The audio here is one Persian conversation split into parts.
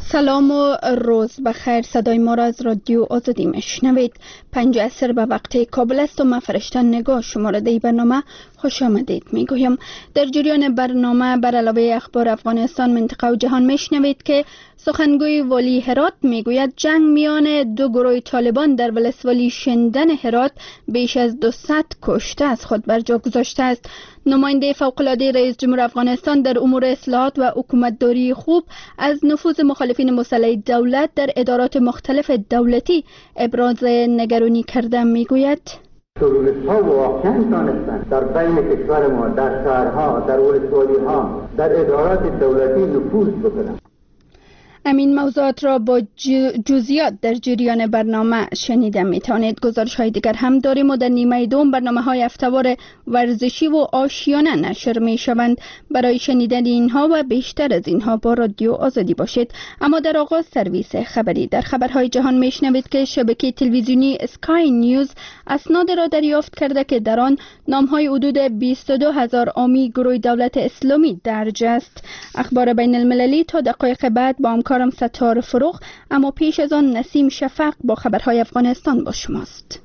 سلام و روز بخیر. صدای ما را از رادیو آزادی میشنوید. 5 عصر به وقت کابل است و من فرشته نگاه شما را در برنامه خوش آمدید میگویم. در جریان برنامه بر علاوه اخبار افغانستان، منطقه و جهان میشنوید که سخنگوی والی هرات میگوید جنگ میان دو گروه طالبان در ولسوالی شندن هرات بیش از 200 کشته از خود بر جا گذاشته است. نماینده فوق‌العاده رئیس جمهور افغانستان در امور اصلاحات و حکومتداری خوب از نفوذ مخالفین مسلح دولت در ادارات مختلف دولتی ابراز نگرانی کرده میگوید تروریست‌ها واقعاً دانستند در بین کشور ما، در شهرها، در ولسوالی‌ها، در ادارات دولتی نفوذ بکنند. امین موضوعات را با جزئیات در جریان برنامه شنیده میتوانید. گزارش های دیگر هم داریم و در نیمه دوم برنامه های هفته‌وار ورزشی و آشیانه نشر می شوند. برای شنیدن اینها و بیشتر از اینها با رادیو آزادی باشید. اما در آغاز سرویس خبری. در خبرهای جهان میشنوید که شبکه تلویزیونی اسکای نیوز اسناد را دریافت کرده که در آن نام‌های حدود 22,000 حامی گروه دولت اسلامی درج است. اخبار بین المللی تا دقایق بعد با همکارم ستار فروغ، اما پیش از آن نسیم شفق با خبرهای افغانستان با شماست.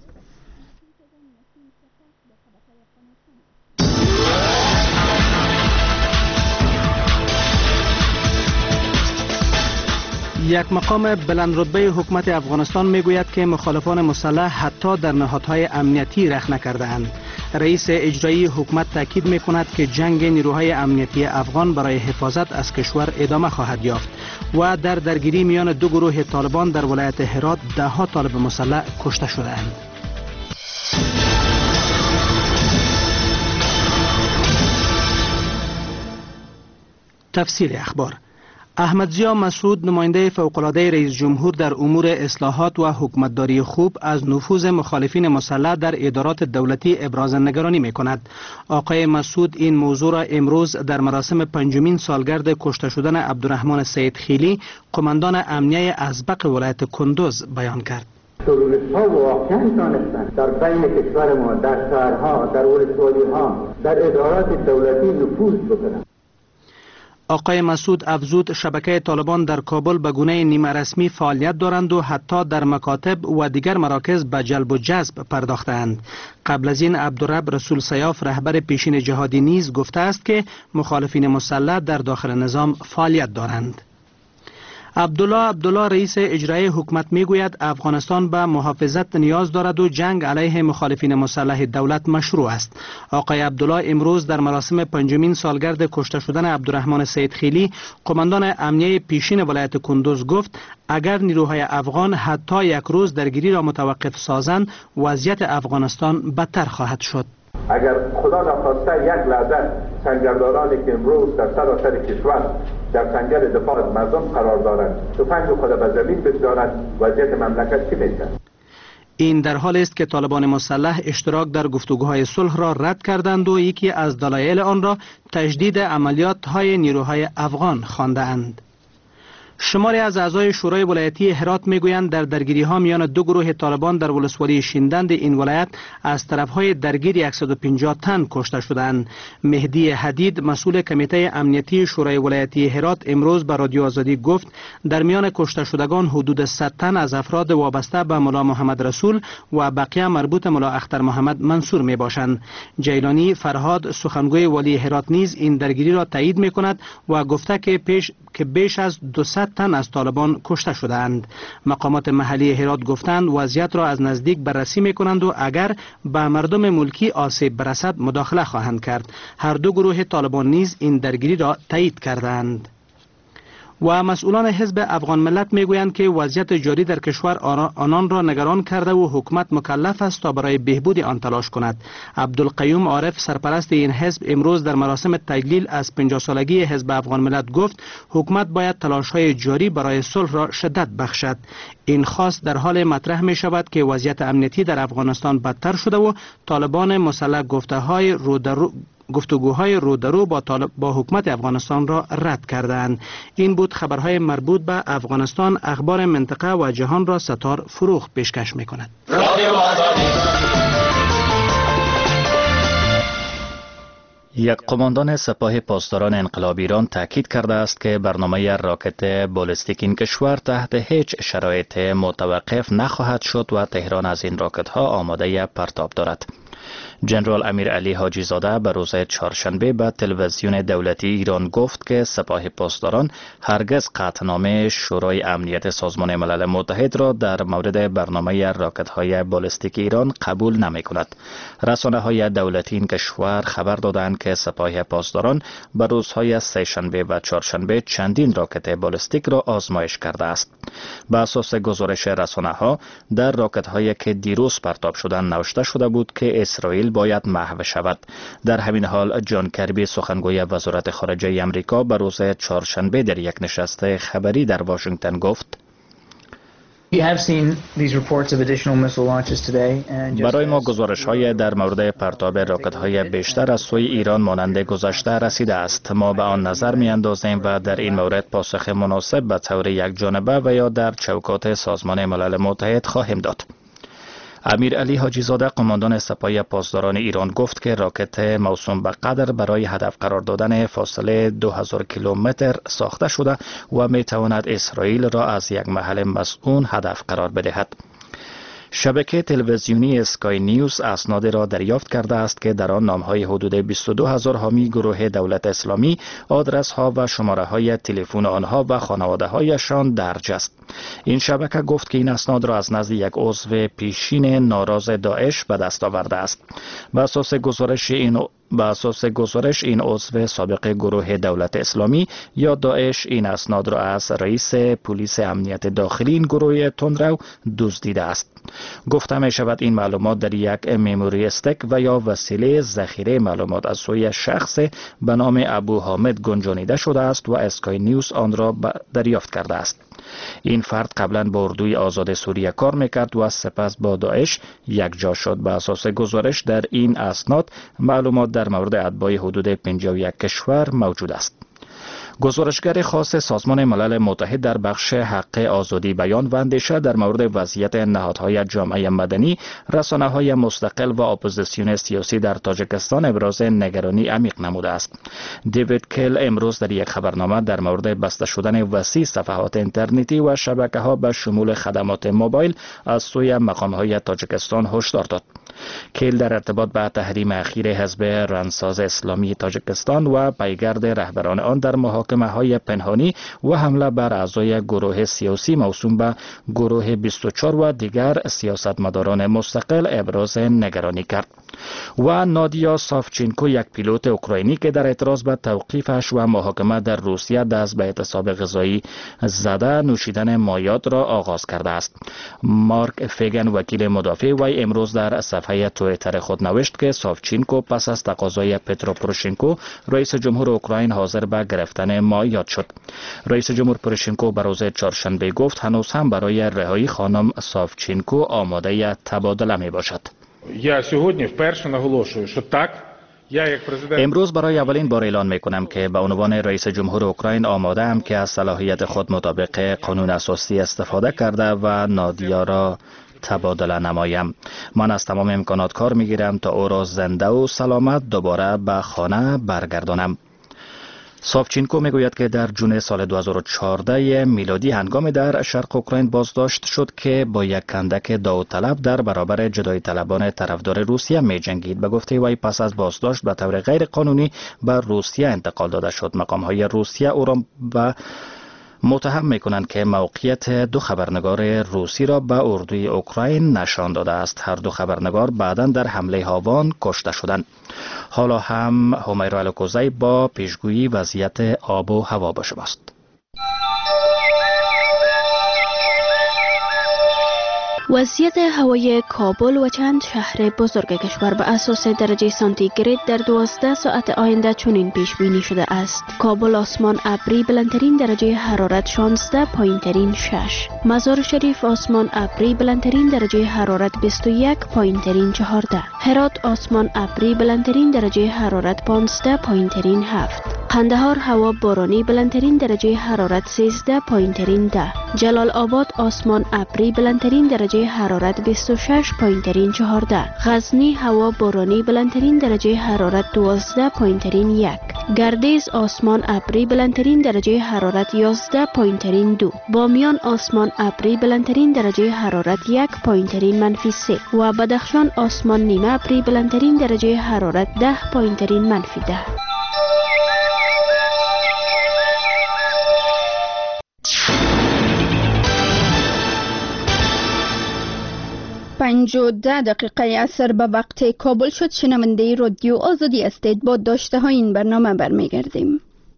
یک مقام بلندرتبه حکومت افغانستان میگوید که مخالفان مسلح حتی در نهادهای امنیتی رخ نکرده‌اند. رئیس اجرایی حکومت تاکید میکند که جنگ نیروهای امنیتی افغان برای حفاظت از کشور ادامه خواهد یافت و در درگیری میان دو گروه طالبان در ولایت هرات ده‌ها طالب مسلح کشته شده‌اند. تفصیل اخبار. احمد ضیا مسعود، نماینده فوق‌العاده رئیس جمهور در امور اصلاحات و حکومتداری خوب، از نفوذ مخالفین مسلح در ادارات دولتی ابراز نگرانی می‌کند. آقای مسعود این موضوع را امروز در مراسم 5مین سالگرد کشته شدن عبدالرحمن سیدخیلی، قماندان امنیه ازبق ولایت کندوز بیان کرد. تروریست‌ها واقعاً دانستند در بین کشور ما، در شهرها، در ولسوالی‌ها، در ادارات دولتی نفوذ بکنند. آقای مسعود افزود شبکه طالبان در کابل به گونه نیمه رسمی فعالیت دارند و حتی در مکاتب و دیگر مراکز به جلب و جذب پرداختند. قبل از این عبدالرب رسول سیاف، رهبر پیشین جهادی، نیز گفته است که مخالفین مسلح در داخل نظام فعالیت دارند. عبدالله رئیس اجرایی حکومت میگوید افغانستان به محافظت نیاز دارد و جنگ علیه مخالفین مسلح دولت مشروع است. آقای عبدالله امروز در مراسم 5مین سالگرد کشته شدن عبدالرحمن سیدخیلی، قماندان امنیه پیشین ولایت کندوز، گفت اگر نیروهای افغان حتی یک روز درگیری را متوقف سازند، وضعیت افغانستان بدتر خواهد شد. اگر خدا نخواسته یک لحظه سنگردارانی که امروز در سراسر کشور در سنگر دفاع از مردم قرار دارند تفنگ خود به زمین بگذارند، وضعیت مملکت چی میشه؟ این در حالی است که طالبان مسلح اشتراک در گفتگوهای صلح را رد کردند و یکی از دلایل آن را تجدید عملیات های نیروهای افغان خواندند. شماری از اعضای شورای ولایتی هرات میگویند در درگیری ها میان دو گروه طالبان در ولسوالی شندند این ولایت از طرف های درگیر 150 تن کشته شدند. مهدی حدید، مسئول کمیته امنیتی شورای ولایتی هرات، امروز به رادیو آزادی گفت در میان کشته شدگان حدود 100 تن از افراد وابسته به ملا محمد رسول و بقیه مربوط ملا اختر محمد منصور می باشند. جیلانی فرهاد، سخنگوی والی هرات، نیز این درگیری را تایید می کند و گفته که بیش از 200 تن از طالبان کشته شدند. مقامات محلی هرات گفتند وضعیت را از نزدیک بررسی می‌کنند و اگر به مردم ملکی آسیب برسد مداخله خواهند کرد. هر دو گروه طالبان نیز این درگیری را تایید کردند. و مسئولان حزب افغان ملت میگویند که وضعیت جاری در کشور آنان را نگران کرده و حکومت مکلف است تا برای بهبود آن تلاش کند. عبدالقیوم عارف، سرپرست این حزب، امروز در مراسم تجلیل از 50 سالگی حزب افغان ملت گفت حکومت باید تلاش‌های جاری برای صلح را شدت بخشد. این خواست در حال مطرح می شود که وضعیت امنیتی در افغانستان بدتر شده و طالبان مسلح گفتگوهای رودرو با حکومت افغانستان را رد کردند. این بود خبرهای مربوط به افغانستان. اخبار منطقه و جهان را ستار فروغ پیشکش می کند. یک قماندان سپاه پاسداران انقلاب ایران تاکید کرده است که برنامه راکت بالستیک این کشور تحت هیچ شرایط متوقف نخواهد شد و تهران از این راکت ها آماده پرتاب دارد. جنرال امیرعلی حاجی زاده به روز چهارشنبه به تلویزیون دولتی ایران گفت که سپاه پاسداران هرگز قطعنامه شورای امنیت سازمان ملل متحد را در مورد برنامه راکت‌های بالستیک ایران قبول نمی‌کند. رسانه‌های دولتی این کشور خبر دادند که سپاه پاسداران به روزهای سه‌شنبه و چهارشنبه چندین راکت بالستیک را آزمایش کرده است. به اساس گزارش رسانه‌ها در راکت‌هایی که دیروز پرتاب شدند نوشته شده بود که اسرائیل باید محو شود. در همین حال جان کربی سخنگوی وزارت خارجه آمریکا به روز چهارشنبه در یک نشست خبری در واشنگتن گفت: برای ما گزارش‌های در مورد پرتاب راکت‌های بیشتر از سوی ایران مانند گذشته رسیده است. ما به آن نظر می‌اندازیم و در این مورد پاسخ مناسب به طور یکجانبه و یا در چوکات سازمان ملل متحد خواهیم داد. امیرعلی حاجی زاده قماندان سپاه پاسداران ایران گفت که راکت موسوم به قدر برای هدف قرار دادن فاصله 2000 کیلومتر ساخته شده و می تواند اسرائیل را از یک محل مسئول هدف قرار بدهد. شبکه تلویزیونی اسکای نیوز اسناد را دریافت کرده است که در آن نام‌های حدود 22,000 حامی گروه دولت اسلامی، آدرس‌ها و شماره‌های تلفن آنها و خانواده‌هایشان درج است. این شبکه گفت که این اسناد را از نزد یک عضو پیشین ناراض داعش به دست آورده است. به اساس گزارش این عضو سابق گروه دولت اسلامی یا داعش این اسناد را از رئیس پلیس امنیت داخلی این گروه تندرو دزدیده است. گفته می شود این معلومات در یک مموری استک و یا وسیله ذخیره معلومات از سوی شخص به نام ابو حامد گنجانیده شده است و اسکای نیوز آن را دریافت کرده است. این فرد قبلا با اردوی آزاد سوریه کار میکرد و سپس با داعش یک جا شد. به اساس گزارش در این اسناد معلومات در مورد اتباع حدود 51 کشور موجود است. گزارشگر خاص سازمان ملل متحد در بخش حق آزادی بیان و اندیشه در مورد وضعیت نهادهای جامعه مدنی، رسانه‌های مستقل و اپوزیسیون سیاسی در تاجیکستان ابراز نگرانی عمیق نموده است. دیوید کل امروز در یک خبرنامه در مورد بسته شدن وسیع صفحات اینترنتی و شبکه‌ها به شمول خدمات موبایل از سوی مقام‌های تاجیکستان هشدار داد. کل در ارتباط به تحریم اخیر حزب رنساز اسلامی تاجیکستان و پیگرد رهبران آن در محاکمه‌های پنهانی و حمله بر اعضای گروه سیاسی موسوم به گروه 24 و دیگر سیاستمداران مستقل ابراز نگرانی کرد. و نادیا سافچینکو، یک پیلوت اوکراینی که در اعتراض به توقیفش و محاکمه در روسیه دست به اعتصاب غذایی زده نوشیدن مایعات را آغاز کرده است. مارک فیگن، وکیل مدافع وی، امروز در صفحه توییتر خود نوشت که سافچینکو پس از تقاضای پترو پوروشنکو رئیس جمهور اوکراین حاضر به گرفتن مایعات شد. رئیس جمهور پوروشنکو به روز چهارشنبه گفت هنوز هم برای رهایی خانم سافچینکو آماده تبادله می باشد. امروز برای اولین بار اعلان می کنم که به عنوان رئیس جمهور اوکراین آماده ام که از صلاحیت خود مطابق قانون اساسی استفاده کرده و نادیا را تبادله نمایم. من از تمام امکانات کار می گیرم تا او را زنده و سلامت دوباره به خانه برگردانم. سافچینکو میگوید که در جون سال 2014 میلادی هنگامی در شرق اوکراین بازداشت شد که با یک کندک داوطلب در برابر جدایی طلبان طرفدار روسیه می جنگید. به گفته وی پس از بازداشت به طور غیر قانونی به روسیه انتقال داده شد. مقام‌های روسیه او را به متهم می‌کنند که موقعیت دو خبرنگار روسی را به اردوی اوکراین نشان داده است. هر دو خبرنگار بعداً در حمله هاوان کشته شدند. حالا هم همیرا الکوزی با پیشگویی وضعیت آب و هوا با شماست. وضعیت هوای کابل و چند شهر بزرگ کشور به اساس درجه سانتیگراد در 12 ساعت آینده چنین پیش بینی شده است. کابل آسمان ابری، بلندترین درجه حرارت 16، پایینترین 6. مزار شریف آسمان ابری، بلندترین درجه حرارت 21، پایینترین 14. هرات آسمان ابری، بلندترین درجه حرارت 15، پایینترین 7. قندهار هوا بارانی بلندترین درجه حرارت 13 پایینترین 10. جلال آباد آسمان ابری بلندترین درجه حرارت 26 پایینترین 14. غزنی هوا بارانی بلندترین درجه حرارت 12 پایینترین 1. گردیز آسمان ابری بلندترین درجه حرارت 11 پایینترین 2. بامیان آسمان ابری بلندترین درجه حرارت 1 پایینترین منفی 3 و بدخشان آسمان نیمه ابری بلندترین درجه حرارت 10 پایینترین منفی 10. 5:10 عصر به وقت کابل شد. شنونده رادیو آزادی هستید. با داشته های این برنامه برمیگردیم.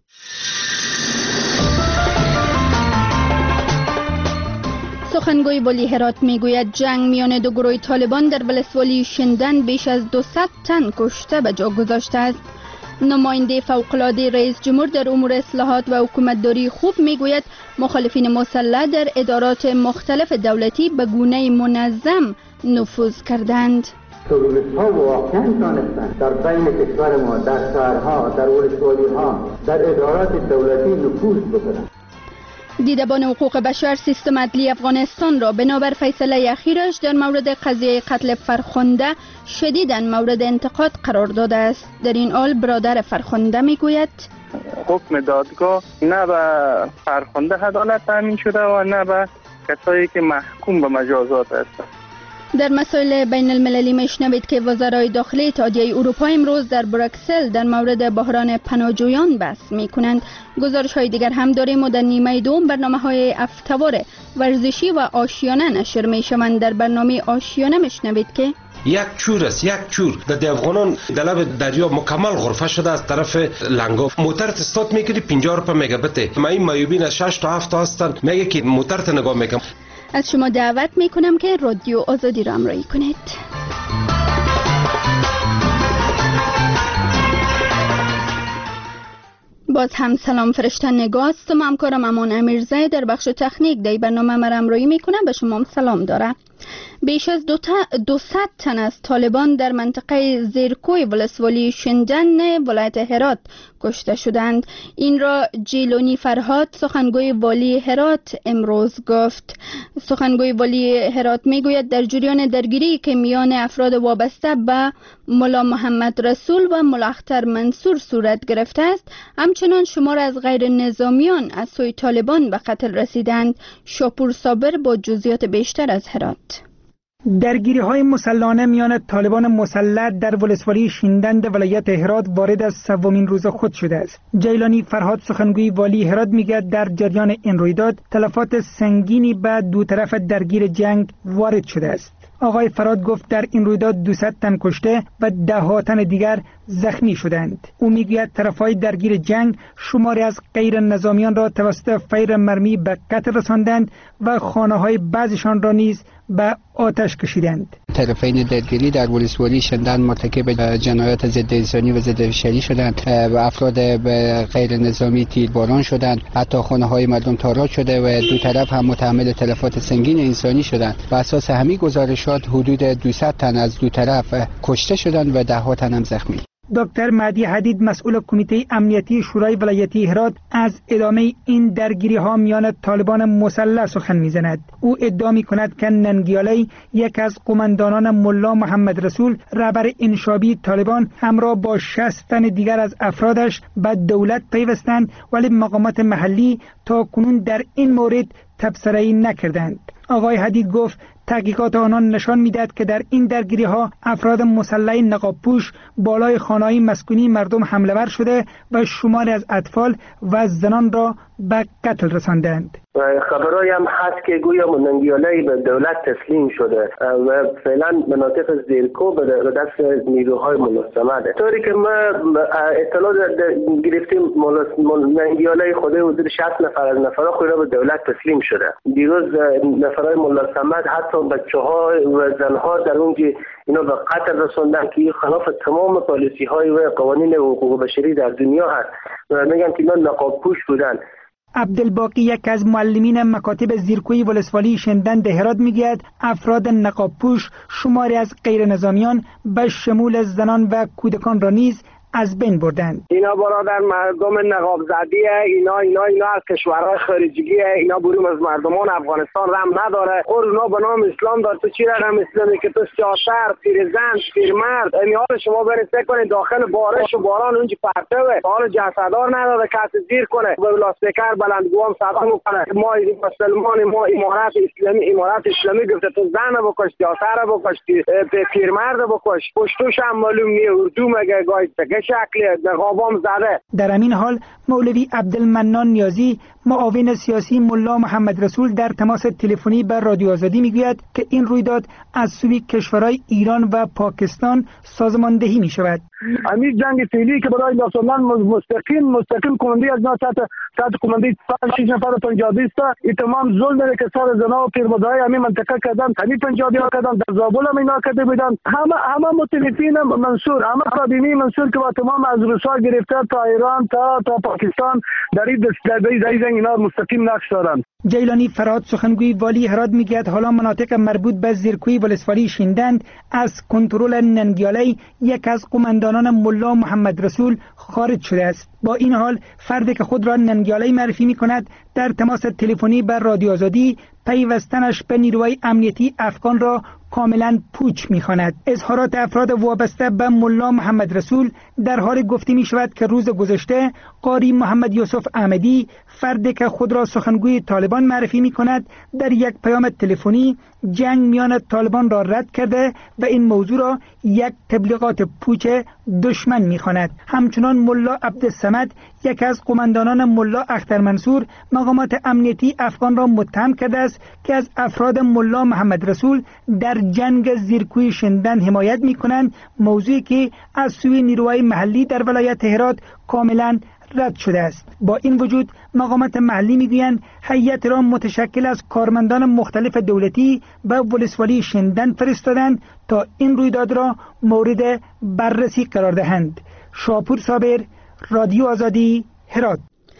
سخنگوی والی هرات میگوید جنگ میان دو گروه طالبان در ولسوالی شندن بیش از 200 تن کشته به جا گذاشته است. نماینده فوق‌العاده رئیس جمهور در امور اصلاحات و حکومتداری خوب میگوید مخالفین مسلح در ادارات مختلف دولتی به گونه منظم نفوذ کردند. تروریست‌ها واقعاً تانستند در بین کشور ما، در شهرها، در ولسوالی‌ها، در ادارات دولتی نفوذ بکنند. دیدبان حقوق بشر سیستم عدلی افغانستان را بنابر فیصله اخیرش در مورد قضیه قتل فرخنده شدیداً مورد انتقاد قرار داده است. در این حال برادر فرخنده میگوید حکم دادگاه نه به فرخنده عدالت تامین شده و نه به کسایی که محکوم به مجازات هستند. در مسائل بین المللی میشنوید که وزرای داخلی اتحادیه اروپا امروز در بروکسل در مورد بحران پناهجویان بحث می کنند. گزارش های دیگر هم داریم و در نیمه دوم برنامه های هفته‌وار ورزشی و آشیانه نشر می شوند. در برنامه آشیانه میشنوید که یک چور است، یک چور در افغانان در لب دریا مکمل غرفه شده از طرف لنگا. موتر استارت میکنی 50 روپیه مگابت. ما این مایوبین از 6 تا 7 تا هستن، میگه که موتر ت نگاه میکنم. از شما دعوت میکنم که رادیو آزادی را همراهی کنید. باز هم سلام فرشته نگاه است. همکارم امان امیرزاده در بخش تکنیک در برنامه ما همراهی میکنه. به شما سلام داره. بیش از 200 تن از طالبان در منطقه زیرکوی ولسوالی شندن ولایت هرات کشته شدند. این را جیلانی فرهاد سخنگوی والی هرات امروز گفت. سخنگوی والی هرات میگوید در جریان درگیری که میان افراد وابسته به ملا محمد رسول و ملا اختر منصور صورت گرفته است، همچنان شمار از غیر نظامیان از سوی طالبان به قتل رسیدند. شاپور صابر با جزئیات بیشتر از هرات. درگیری‌های مسلحانه میان طالبان مسلح در ولسوالی شندند ولایت هرات وارد از سومین روز خود شده است. جیلانی فرهاد سخنگوی والی هرات میگوید در جریان این رویداد تلفات سنگینی به دو طرف درگیر جنگ وارد شده است. آقای فرهاد گفت در این رویداد 200 تن کشته و 10 تن دیگر زخمی شدند. او میگوید طرفهای درگیر جنگ شماری از غیر نظامیان را توسط فیر مرمی به قتل رساندند و خانه‌های بعضیشان را نیز به آتش کشیدند. طرفین درگیری در ولسوالی شندن مرتکب جنایات ضد انسانی و ضد بشری شدند و افراد غیر نظامی تیرباران شدند. حتی خانه‌های مردم تاراج شده و دو طرف هم متحمل تلفات سنگین انسانی شدند. بر اساس همین گزارشات حدود 200 تن از دو طرف کشته شدند و 10 تن هم زخمی. دکتر مهدی حدید مسئول کمیته امنیتی شورای ولایتی هرات از ادامه این درگیری ها میان طالبان مسلح سخن میزند. او ادعا میکند که ننگیالی یک از قماندانان ملا محمد رسول رهبر انشابی طالبان همراه با 60 تن دیگر از افرادش به دولت پیوستند، ولی مقامات محلی تا کنون در این مورد تبصره‌ای نکردند. آقای حدید گفت تحقیقات آنان نشان میدهد که در این درگیری ها افراد مسلح نقابپوش بالای خانه‌های مسکونی مردم حمله ور شده و شماری از اطفال و زنان را به قتل رساندند. خبرایی هم هست که گویا مننگیالی به دولت تسلیم شده و فعلا مناطق زیرکو به دست نیروهای ملزمه. طوری که ما اطلاع گرفتیم مننگیالی خود حدود 60 نفر از نفرها خود را به دولت تسلیم شده. دیروز نفرهای ملزمه حتی بچه‌ها و زنها در اونجا اینا به قتل رسوندن که خلاف تمام پالیسی‌های و قوانین حقوق بشری در دنیا هست و میگن که اینا نقابپوش بودن. عبدالباقی یک از معلمین مکاتب زیرکوی ولسوالی شندن هرات میگوید افراد نقابپوش شماری از غیر نظامیان به شمول زنان و کودکان را نیز از بین بردند. اینا برادر مردم نقاب زدیه، اینا از کشورهای خارجیه، اینا بریم از مردمان افغانستان رحم نداره. اونا به نام اسلام دار تو چی رقم اسلامی که تو سیاسر، پیرزن، پیرمرد اینا رو شما برسه کنید داخل بارش و باران اونجا پرتوه. حالا جسدار نداره کسی زیر کنه. به لاسپیکر بلندگوام صدا میکنه ما مسلمان، ما امارت اسلامی گفته تو زن بکش، سیاسر بکش، پیرمرد بکش. پشتوش هم معلوم نیه اردو مگه گاهی چه شکلی نقابام زده. در همین حال مولوی عبدالمنان نیازی معاون سیاسی ملا محمد رسول در تماس تلفنی با رادیو آزادی میگوید که این رویداد از سوی کشورهای ایران و پاکستان سازماندهی می شود. همین جنگ فعلی که برای داشتن مستقیم کننده از ساعت کننده 6 نفر پنجابی است، این تمام ظلم داره که سر زنا و پیرمردای همین منطقه کردن، همین پنجابی ها کردن، در زابل هم اینا کرده بودن. همه متفقین منصور، همه قدیمی منصور که با تمام از روسا گرفته تا ایران تا پاکستان در این جنگ اینا مستقیم نقش دارن. جیلانی فرهاد سخنگوی والی هرات میگوید حالا مناطق مربوط به زیرکوی ولسوالی شیندند از کنترل ننگیالی یک از قماندانان ملا محمد رسول خارج شده است. با این حال فردی که خود را ننگیالی معرفی میکند در تماس تلفنی بر رادیو آزادی پیوستنش به نیروهای امنیتی افغان را کاملا پوچ می‌خواند. اظهارات افراد وابسته به ملا محمد رسول در حال گفته می شود که روز گذشته قاری محمد یوسف احمدی فردی که خود را سخنگوی طالبان معرفی می کند در یک پیام تلفنی جنگ میان طالبان را رد کرده و این موضوع را یک تبلیغات پوچ دشمن می خواند. همچنان ملا عبدالصمد یک از قماندانان ملا اختر منصور مقامات امنیتی افغان را متهم کرده است که از افراد ملا محمد رسول در جنگ زیرکوی شندن حمایت می کنند، موضوعی که از سوی نیروهای محلی در ولایت هرات کاملا رد شده است. با این وجود مقامات محلی میگویند هیئت را متشکل از کارمندان مختلف دولتی به ولسوالی شندن فرستادند تا این رویداد را مورد بررسی قرار دهند. شاپور صابر، رادیو آزادی، هرات.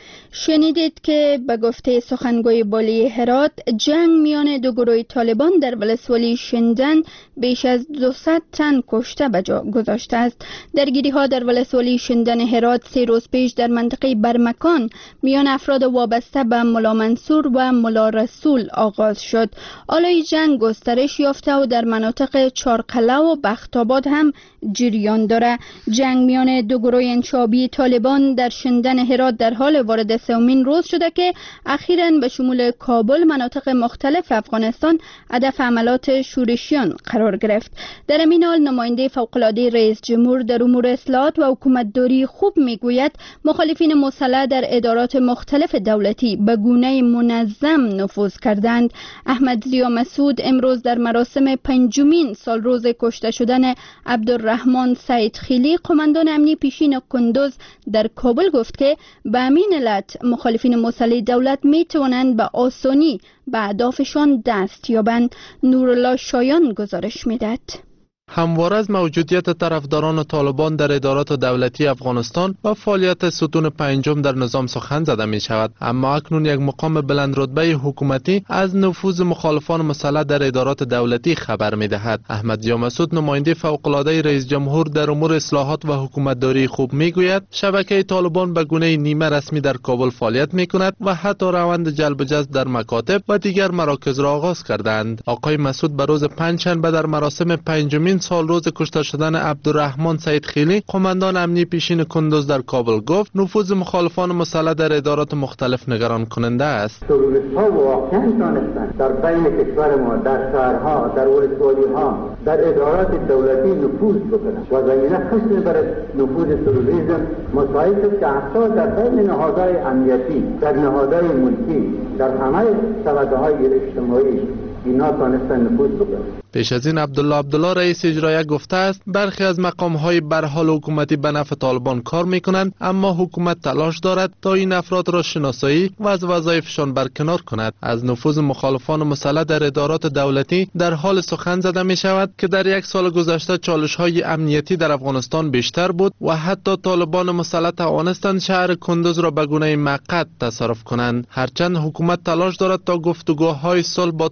شنیدید که به گفته سخنگوی والی هرات جنگ میان دو گروه طالبان در ولسوالی شندن بیش از 200 تن کشته به جا گذاشته است. درگیری ها در ولسوالی شندن هرات 3 روز پیش در منطقه برمکان میان افراد وابسته به ملا منصور و ملا رسول آغاز شد. آلای جنگ گسترش یافته و در مناطق چارقله و بختاباد هم جریان داره. جنگ میان دو گروه انشابی طالبان در شندن هرات در حال وارد سومین روز شده که اخیراً به شمول کابل مناطق مختلف افغانستان هدف حملات شورشیان قرار گرفت. در این حال نماینده فوق‌العاده رئیس جمهور در امور اصلاحات و حکومتداری خوب میگوید مخالفین مسلح در ادارات مختلف دولتی به گونه منظم نفوذ کردند. احمد زیا مسعود امروز در مراسم 5مین سالروز کشته شدن عبدالرحمن سعید خیلی قماندان امنی پیشین کندوز در کابل گفت که به همین علت مخالفین مسلح دولت می توانند به آسانی به اهدافشان دست یابند. نورالله شایان گزارش میدهد. همواره از موجودیت طرفداران طالبان در ادارات دولتی افغانستان و فعالیت ستون 5 در نظام سخن زده می شود، اما اکنون یک مقام بلند رتبه حکومتی از نفوذ مخالفان مسلح در ادارات دولتی خبر می دهد. احمد زیا مسعود نماینده فوق‌العاده رئیس جمهور در امور اصلاحات و حکومتداری خوب می گوید شبکه طالبان به گونه نیمه رسمی در کابل فعالیت می کند و حتی روند جلب و جذب در مکاتب و دیگر مراکز را آغاز کردند. آقای مسعود به روز پنجشنبه در مراسم 5مین سالروز کشته شدن عبدالرحمن سعید خیلی قماندان امنی پیشین کندوز در کابل گفت نفوذ مخالفان مسلح در ادارات مختلف نگران کننده است. تروریست‌ها واقعا دانستند در بین کشور ما، در شهرها، در ولسوالی‌ها، در ادارات دولتی نفوذ بکنند و زمینه خصب برای نفوذ تروریسم مساعد شد که حتی در بین نهادهای امنیتی، در نهادهای ملکی، در همه طبقه‌های اجتماعی اینا تانستن نفوذ بکنند. پیش از این عبدالله رئیس اجرایی گفته است برخی از مقام‌های برحال حکومتی به نفع طالبان کار می‌کنند، اما حکومت تلاش دارد تا این افراد را شناسایی و از وظایفشان برکنار کند. از نفوذ مخالفان مسلح در ادارات دولتی در حال سخن زده می‌شود که در یک سال گذشته چالش‌های امنیتی در افغانستان بیشتر بود و حتی طالبان مسلح توانستند شهر کندوز را به گونه موقت تصرف کنند. هرچند حکومت تلاش دارد تا گفتگوهای صلح با طالبان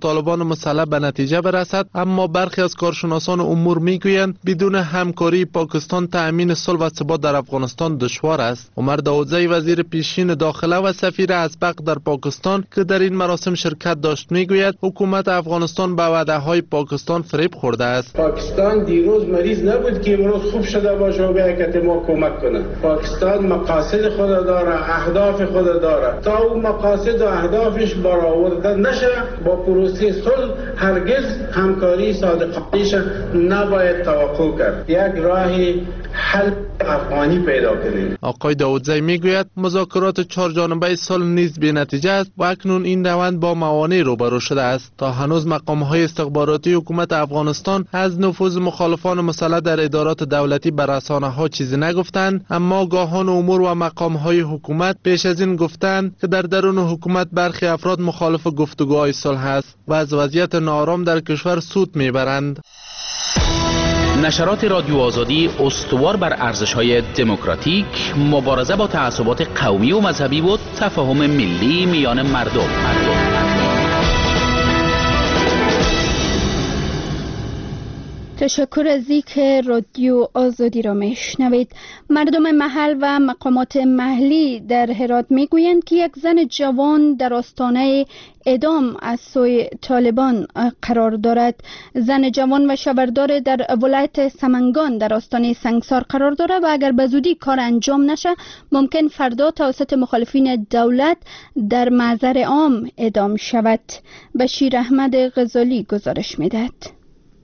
مسلح به نتیجه برسد، اما برخی از کارشناسان امور میگویند بدون همکاری پاکستان تأمین صلح و ثبات در افغانستان دشوار است. عمر داودزی وزیر پیشین داخله و سفیر اسبق در پاکستان که در این مراسم شرکت داشت میگوید حکومت افغانستان به وعده‌های پاکستان فریب خورده است. پاکستان دیروز مریض نبود که امروز خوب شده باشه و بیاید که ما کمک کنه. پاکستان مقاصد خود داره، اهداف خود داره. تا اون مقاصد و اهدافش برآورده نشه با پروسه صلح هرگز همکاری صادقانه‌اش نباید توقع کرد. یک راهی حل افغانی پیدا کنیم. آقای داودزی میگوید مذاکرات چهارجانبه صلح نیز بی نتیجه است و اکنون این روند با موانع روبرو شده است. تا هنوز مقام‌های استخباراتی حکومت افغانستان از نفوذ مخالفان مسلح در ادارات دولتی بر رسانه‌ها چیزی نگفتند، اما آگاهان امور و مقام‌های حکومت پیش از این گفتند که در درون حکومت برخی افراد مخالف گفتگوهای صلح است و از وضعیت ناآرام در کشور سود میبرند. نشرات رادیو آزادی استوار بر ارزش‌های دموکراتیک، مبارزه با تعصبات قومی و مذهبی و تفاهم ملی میان مردم. تشکر از اینکه رادیو آزادی را میشنوید. مردم محل و مقامات محلی در هرات میگویند که یک زن جوان در آستانه اعدام از سوی طالبان قرار دارد. زن جوان و شبردار در ولایت سمنگان در آستانه سنگسار قرار دارد و اگر به زودی کار انجام نشه ممکن فردا توسط مخالفین دولت در محضر عام اعدام شود. بشیر احمد غزالی گزارش میدهد.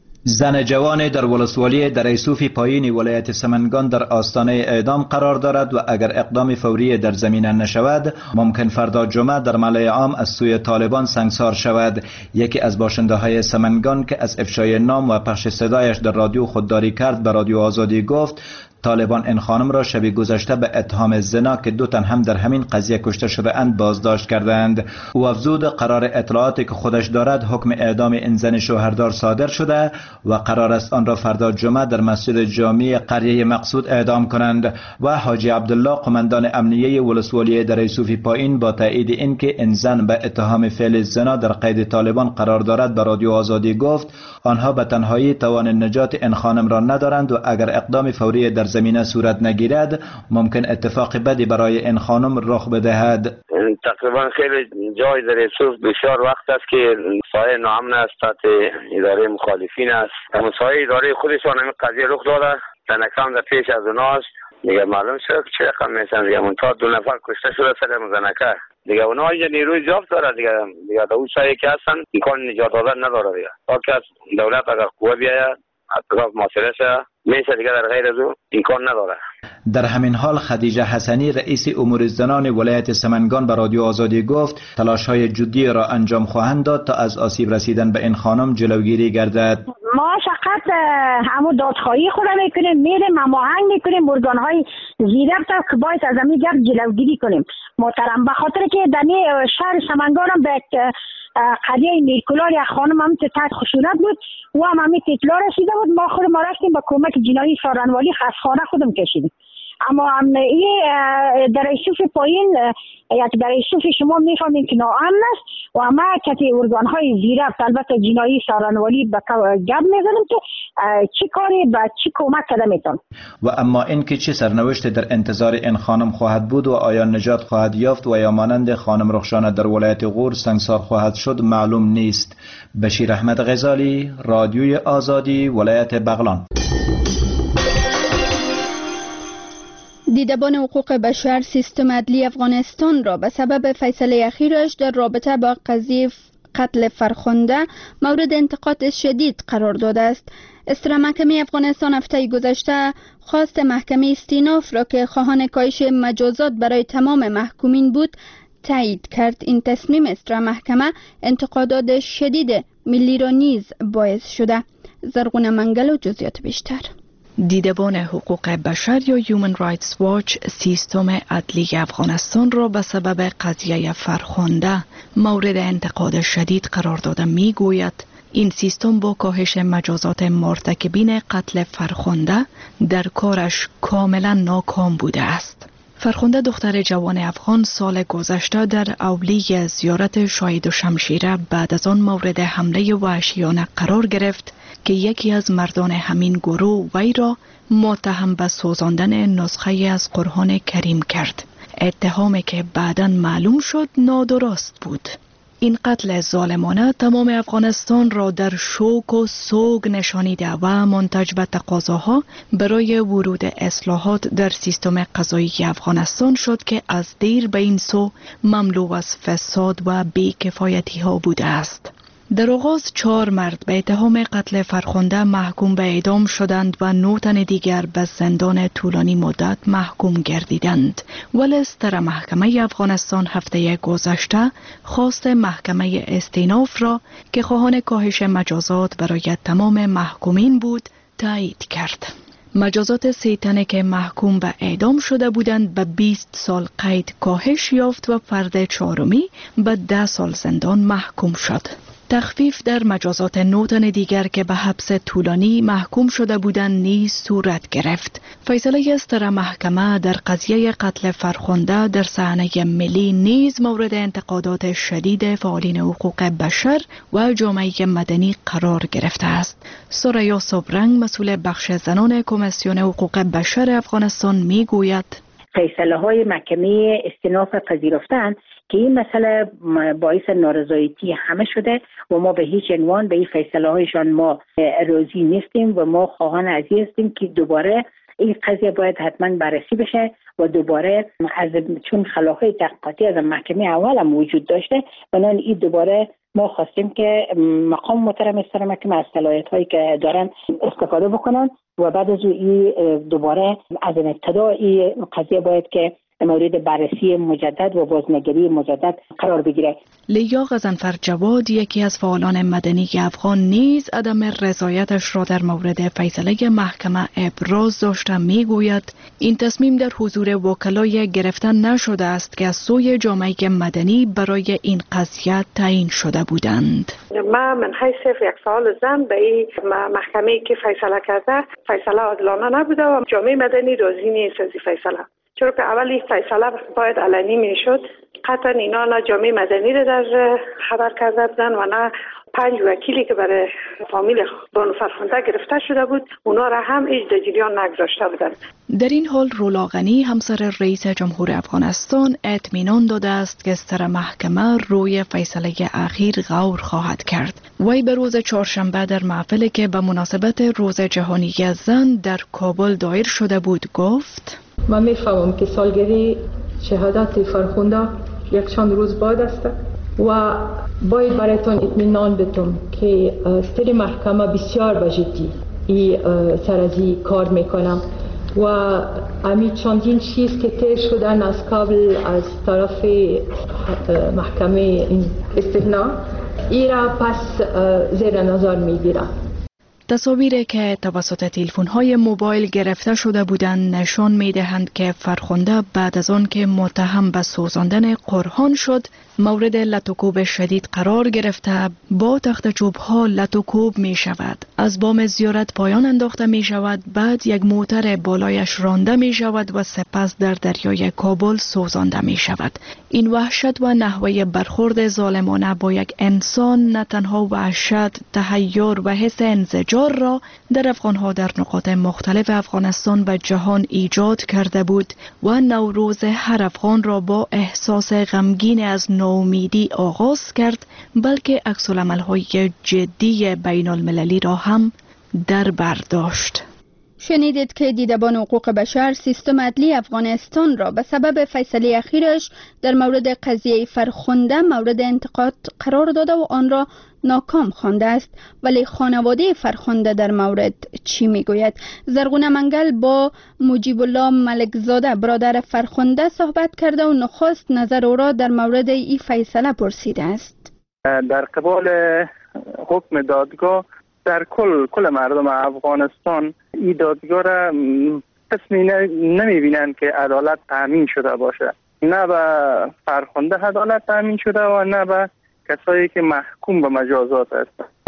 زن جوان در ولسوالی دریسوفی پایین ولایت سمنگان در آستانه اعدام قرار دارد و اگر اقدام فوری در زمینه نشود ممکن فردا جمعه در ملأ عام از سوی طالبان سنگسار شود. یکی از باشنده های سمنگان که از افشای نام و پخش صدایش در رادیو خودداری کرد به رادیو آزادی گفت طالبان این خانم را شب گذشته به اتهام زنا که دو تن هم در همین قضیه کشته شده اند بازداشت کردند. او افزود قرار اطلاعاتی که خودش دارد حکم اعدام این زن شوهردار صادر شده و قرار است آن را فردا جمعه در مسجد جامع قریه مقصود اعدام کنند. و حاجی عبدالله قماندان امنیه ولسوالی دریسوفی پایین با تایید اینکه این زن به اتهام فعل زنا در قید طالبان قرار دارد به رادیو آزادی گفت آنها به تنهایی توان نجات این خانم را ندارند و اگر اقدام فوری در زمینه صورت نگیرد ممکن اتفاق بدی برای این خانم رخ بدهد. تقریبا خیلی جای در یوسف بسیار وقت است که سایه ناامن است تحت اداره مخالفین است. سایه اداره خودشان همین قضیه رخ داده تنکم در پیش از اوناست دیگه معلوم شد چه رقم میشن دیگه منتها 2 نفر کشته شده سر مزنکه دیگه اونا اینجا نیروی جاب داره دیگه در اون سایه که هستن امکان نجات دادن نداره دیگه تا که از دولت اگر قوه بیاید اطراف محاصره شه میشه دیگه در غیر از اون امکان نداره. در همین حال خدیجه حسنی رئیس امور زنان ولایت سمنگان به رادیو آزادی گفت تلاش‌های جدی را انجام خواهند داد تا از آسیب رسیدن به این خانم جلوگیری گردد. ما فقط همون دادخواهی خود میکنیم، میریم هماهنگ میکنیم ارگان‌های زیرفت که باید از همین گرد جلوگیری کنیم محترم، به خاطر که در شهر سمنگان هم به قضیه نیکولار یک خانم هم تحت خشونت بود و هم همین اطلاع رسیده بود. ما خود ما رفتیم با کمک جنایی سارنوالی خستخانه خودم کشیدیم، اما این در یوسف پایین یا در یوسف شما میفهمین که ناامن است و همه کتی ارگان‌های زیرفت البته جنایی سارنوالی به گپ میزنیم که چی کاری به چی کمک کرده میتون. و اما اینکه چه سرنوشت در انتظار این خانم خواهد بود و آیا نجات خواهد یافت و یا مانند خانم رخشانه در ولایت غور سنگسار خواهد شد معلوم نیست. بشیر احمد غزالی، رادیوی آزادی، ولایت بغلان. دیدبان حقوق بشر سیستم عدلی افغانستان را به سبب فیصله اخیرش در رابطه با قضیه قتل فرخنده مورد انتقاد شدید قرار داده است. استرا محکمه افغانستان هفته گذشته خواست محکمه استیناف را که خواهان کاهش مجازات برای تمام محکومین بود تایید کرد. این تصمیم استرا محکمه انتقادات شدید ملی را نیز باعث شده. زرغون منگل و جزئیات بیشتر. دیدبان حقوق بشر یا هیومن رایتس واچ سیستم عدلی افغانستان را به سبب قضیه فرخنده مورد انتقاد شدید قرار داده می گوید این سیستم با کاهش مجازات مرتکبین قتل فرخنده در کارش کاملا ناکام بوده است. فرخنده دختر جوان افغان سال گذشته در اولی زیارت شاهد و شمشیره بعد از آن مورد حمله وحشیانه قرار گرفت که یکی از مردان همین گروه وی را متهم به سوزاندن نسخه از قرآن کریم کرد. اتهامی که بعداً معلوم شد نادرست بود. این قتل ظالمانه تمام افغانستان را در شوک و سوگ نشانیده و منتج به تقاضاها برای ورود اصلاحات در سیستم قضایی افغانستان شد که از دیر به این سو مملو از فساد و بی‌کفایتی ها بوده است. در آغاز 4 مرد به اتهام قتل فرخنده محکوم به اعدام شدند و 9 تن دیگر به زندان طولانی مدت محکوم گردیدند. ولی ستر محکمه افغانستان هفته گذشته خواست محکمه استیناف را که خواهان کاهش مجازات برای تمام محکومین بود تایید کرد. مجازات 3 تن که محکوم به اعدام شده بودند به 20 سال قید کاهش یافت و فرد 4می به 10 سال زندان محکوم شد. تخفیف در مجازات 9 تن دیگر که به حبس طولانی محکوم شده بودند نیز صورت گرفت. فیصله ستر محکمه در قضیه قتل فرخنده در صحنه ملی نیز مورد انتقادات شدید فعالین حقوق بشر و جامعه مدنی قرار گرفته است. سریا صبرنگ مسئول بخش زنان کمیسیون حقوق بشر افغانستان میگوید فیصله های محکمه استیناف پذیرفتند که این مسئله باعث نارضایتی همه شده و ما به هیچ عنوان به این فیصله هایشان ما راضی نیستیم و ما خواهان از این هستیم که دوباره این قضیه باید حتما بررسی بشه و دوباره از چون خلاهای تحقیقاتی از محکمه اول هم وجود داشته بنابراین این دوباره ما خواستیم که مقام محترم ستر محکمه از صلاحیت هایی که دارن استفاده بکنن و بعد از این دوباره از ابتدا این قضیه باید که مورد بررسی مجدد و بازنگری مجدد قرار بگیره. لیا غضنفر جواد یکی از فعالان مدنی افغان نیز عدم رضایتش را در مورد فیصله محکمه ابراز داشته میگوید این تصمیم در حضور وکلای گرفتن نشده است که از سوی جامعه مدنی برای این قضیه تعیین شده بودند. من حیث یک سوال زن به این محکمه که فیصله کرده فیصله عادلانه نبوده و جامعه مدنی راضی نیست از این فیصله. چرا که اولی فیصله باید علنی می شد. قطعا اینا نه جامعه مدنی رو در خبر کرده بودن و نه 5 وکیلی که برای فامیل بانو فرخنده گرفته شده بود اونا را هم هیچ در جریان نگذاشته بودن. در این حال رولا غنی همسر رئیس جمهور افغانستان اطمینان داده است که ستر محکمه روی فیصله اخیر غور خواهد کرد. وی به روز چهارشنبه در محفلی که به مناسبت روز جهانی زن در کابل دایر شده بود گفت من میفهمم که سالگیری شهادت فرخنده یک چند روز بعد است و باید برایتان اطمینان بدم که ستر محکمه بسیار به جدی سر از این کار میکنم و امی چندین چیز که تیر شدن از قبل از طرف محکمه استثناء ای را پس زیر نظر میگیرم. تصاویری که توسط تلفن‌های موبایل گرفته شده بودند نشان می‌دهند که فرخنده بعد از آن که متهم به سوزاندن قرآن شد مورد لطوکوب شدید قرار گرفته با تخت چوب‌ها لطوکوب می‌شود. از بام زیارت پایان انداخته می‌شود، بعد یک موتر بالایش رانده می‌شود و سپس در دریای کابل سوزانده می‌شود. این وحشت و نحوه برخورد ظالمانه با یک انسان نه تنها وحشت، تحیر و حس انزجار را در افغانها در نقاط مختلف افغانستان و جهان ایجاد کرده بود و نوروز هر افغان را با احساس غمگین از ناامیدی آغاز کرد، بلکه عکس‌العمل‌های جدی بین المللی را هم در بر داشت. شنیدید که دیدبان حقوق بشر سیستم عدلی افغانستان را به سبب فیصله اخیرش در مورد قضیه فرخنده مورد انتقاد قرار داده و آن را ناکام خوانده است. ولی خانواده فرخنده در مورد چی میگوید؟ زرغونه منگل با مجیب الله ملکزاده برادر فرخنده صحبت کرده و نخست نظر او را در مورد این فیصله پرسیده است. در قبال حکم دادگاه در کل مردم افغانستان این دادگاه را قسمی نمیبینند که عدالت تامین شده باشه. نه به فرخنده عدالت تامین شده و نه به کسایی که محکوم به مجازات هستند.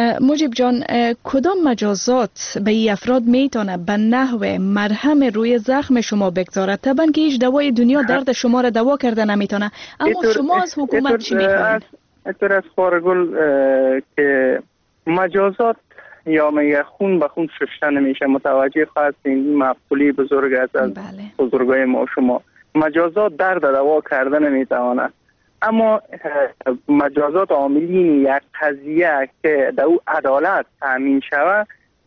مجیب جان، کدام مجازات به این افراد میتونه به نحو مرهم روی زخم شما بگذارد؟ طبعا که هیچ دوای دنیا درد شما را دوا کرده نمیتونه، اما شما از حکومت چی میخواید؟ اینطور از خارگل که مجازات یا میگه خون به خون شستن نمیشه، متوجه خواستین این مفعولی بزرگ است از بزرگای ما شما. مجازات درد دوا کرده نمیتونه، اما مجازات عاملین یک قضیه که در او عدالت تامین شود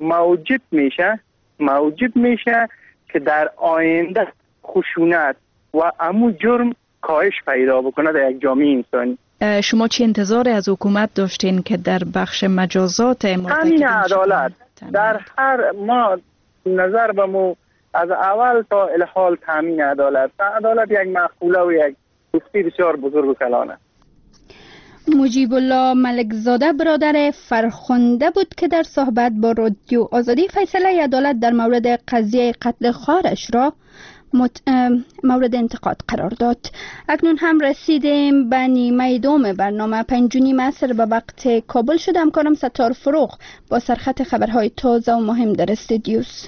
موجب میشه که در آینده خشونت و امو جرم کاهش پیدا بکنه در یک جامعه انسانی. شما چی انتظار از حکومت داشتین که در بخش مجازات تامین عدالت در هر ما نظر به مو از اول تا الحال تامین عدالت یک مقوله و یک گفته بسیار بزرگ و کلانه. مجیب الله ملکزاده برادر فرخنده بود که در صحبت با رادیو آزادی فیصله عدالت در مورد قضیه قتل خواهرش را مورد انتقاد قرار داد. اکنون هم رسیدیم به نیمه دوم برنامه. 5:30 عصر به وقت کابل شد. همکارم ستار فروغ با سرخط خبرهای تازه و مهم در استودیوس.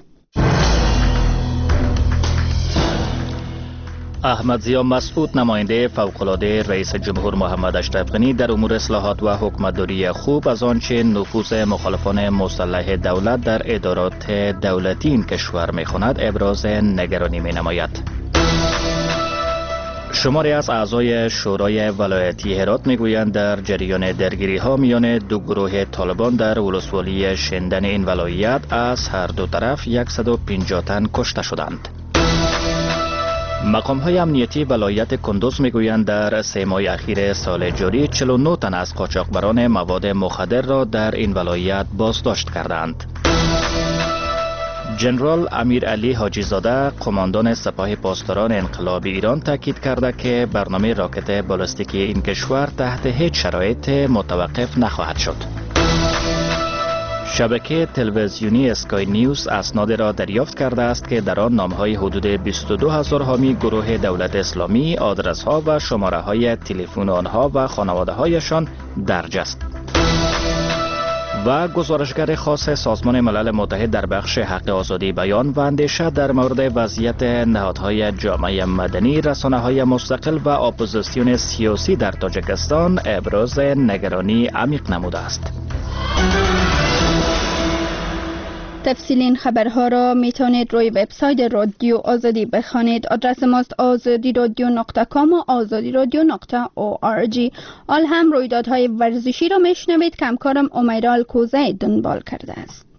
احمد ضیا مسعود، نماینده فوق‌العاده رئیس جمهور محمد اشرف غنی در امور اصلاحات و حکومتداری خوب از آنچه نفوذ مخالفان مسلح دولت در ادارات دولتی این کشور می‌خواند ابراز نگرانی می‌نماید. شماری از اعضای شورای ولایتی هرات میگویند در جریان درگیری‌ها میان دو گروه طالبان در ولسوالی شندن این ولایت از هر دو طرف 150 تن کشته شدند. مقام‌های امنیتی ولایت کندوز میگویند در 3 ماه اخیر سال جاری 49 تن از قاچاقبران مواد مخدر را در این ولایت بازداشت کردند. جنرال امیرعلی حاجی زاده، قماندان سپاه پاسداران انقلاب ایران، تاکید کرده که برنامه راکت بالستیکی این کشور تحت هیچ شرایط متوقف نخواهد شد. شبکه تلویزیونی اسکای نیوز اسناد را دریافت کرده است که در آن نام‌های حدود 22,000 حامی گروه دولت اسلامی، آدرس‌ها و شماره‌های تلفن آنها و خانواده‌هایشان درج است. و گزارشگر خاص سازمان ملل متحد در بخش حق آزادی بیان و اندیشه در مورد وضعیت نهادهای جامعه مدنی، رسانه‌های مستقل و اپوزیسیون سیاسی در تاجیکستان ابراز نگرانی عمیق نموده است. تفصیل این خبرها را میتونید روی وبسایت رادیو آزادی بخوانید. آدرس ماست azadiradyo.com و azadiradyo.org. آل هم رویدادهای ورزشی را میشنوید که همکارم امیرا الکوزه دنبال کرده است.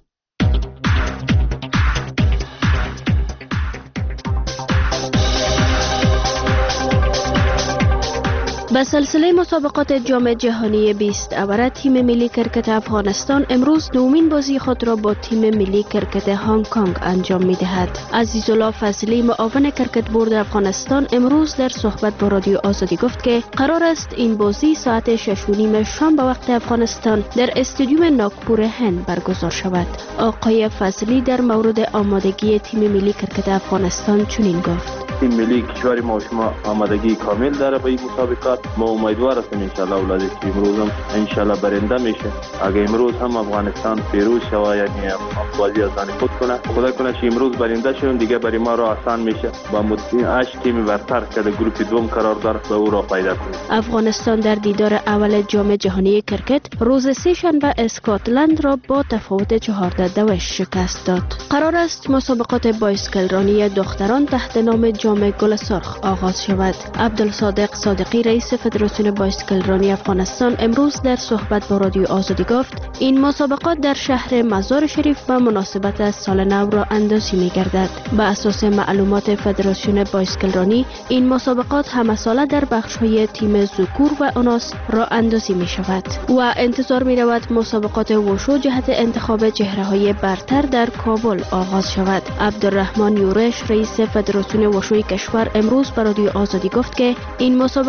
به سلسله مسابقات جام جهانی 20 اوره تیم ملی کرکت افغانستان امروز دومین بازی خود را با تیم ملی کرکت هنگ کنگ انجام می دهد. عزیزالله فضلی، معاون کرکت بورد افغانستان، امروز در صحبت با رادیو آزادی گفت که قرار است این بازی ساعت 6:30 شام به وقت افغانستان در استادیوم ناگپور هند برگزار شود. آقای فضلی در مورد آمادگی تیم ملی کرکت افغانستان چنین گفت: تیم ملی کشور ما شما آمادگی کامل داره به این مسابقات. ما امیدوار هستیم ان شاء الله اولادی که امروز هم ان شاء الله برنده میشه. اگه امروز هم افغانستان پیروز شود، یعنی بازی آسانی خود کنه، خدا کنه که امروز برنده شون، دیگه برای ما را آسان میشه. با مطمئن تیم برتر که در گروه دوم قرار داره به او را پیدا کنه. افغانستان در دیدار اول جام جهانی کرکت روز سه‌شنبه اسکاتلند را با تفاوت 14-2 شکست داد. قرار است مسابقات بایسکل رانی دختران تحت نام جام گل سرخ آغاز شود. عبدالصادق صادقی، رئیس فدراسیون بایسکل رانی افغانستان، امروز در صحبت با رادیو آزادی گفت این مسابقات در شهر مزار شریف به مناسبت از سال نو را اندازی می گردد. به اساس معلومات فدراسیون بایسکل رانی، این مسابقات همه ساله در بخش‌های تیم ذکور و اناث را اندازی می شود و انتظار می رود مسابقات وشو جهت انتخاب چهره‌های برتر در کابل آغاز شود. عبدالرحمن یورش، رئیس فدراسیون وشوی کشور، امروز به رادیو آزادی گفت که این مسابقات در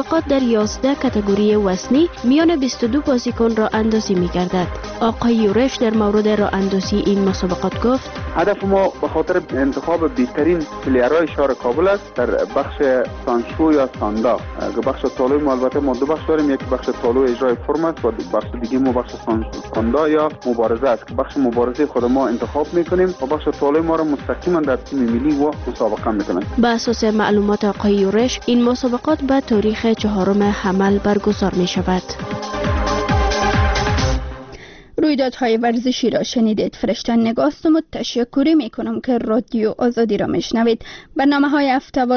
11 کاتگوری وزنی میان 22 بازیکن راه اندازی می‌گردد. آقای یورش در مورد راه اندازی این مسابقات گفت: هدف ما به خاطر انتخاب بهترین پلیرهای شهر کابل است در بخش سانشو یا ساندا. بخش تالو ما البته ما دو بخش داریم، یک بخش تالو اجرای فرم است و بخش دیگه ما بخش ساندا یا مبارزه است. بخش مبارزه خود ما انتخاب میکنیم و بخش تالو ما را مستقیما در تیم ملی و مسابقه میکنیم. به اساس معلومات آقای یورش این مسابقات به تاریخ 4 حمل برگزار می شود. رویدادهای ورزشی را شنیدید. فرشتن نگاستم و تشکری میکنم که رادیو آزادی را میشنوید. برنامه‌های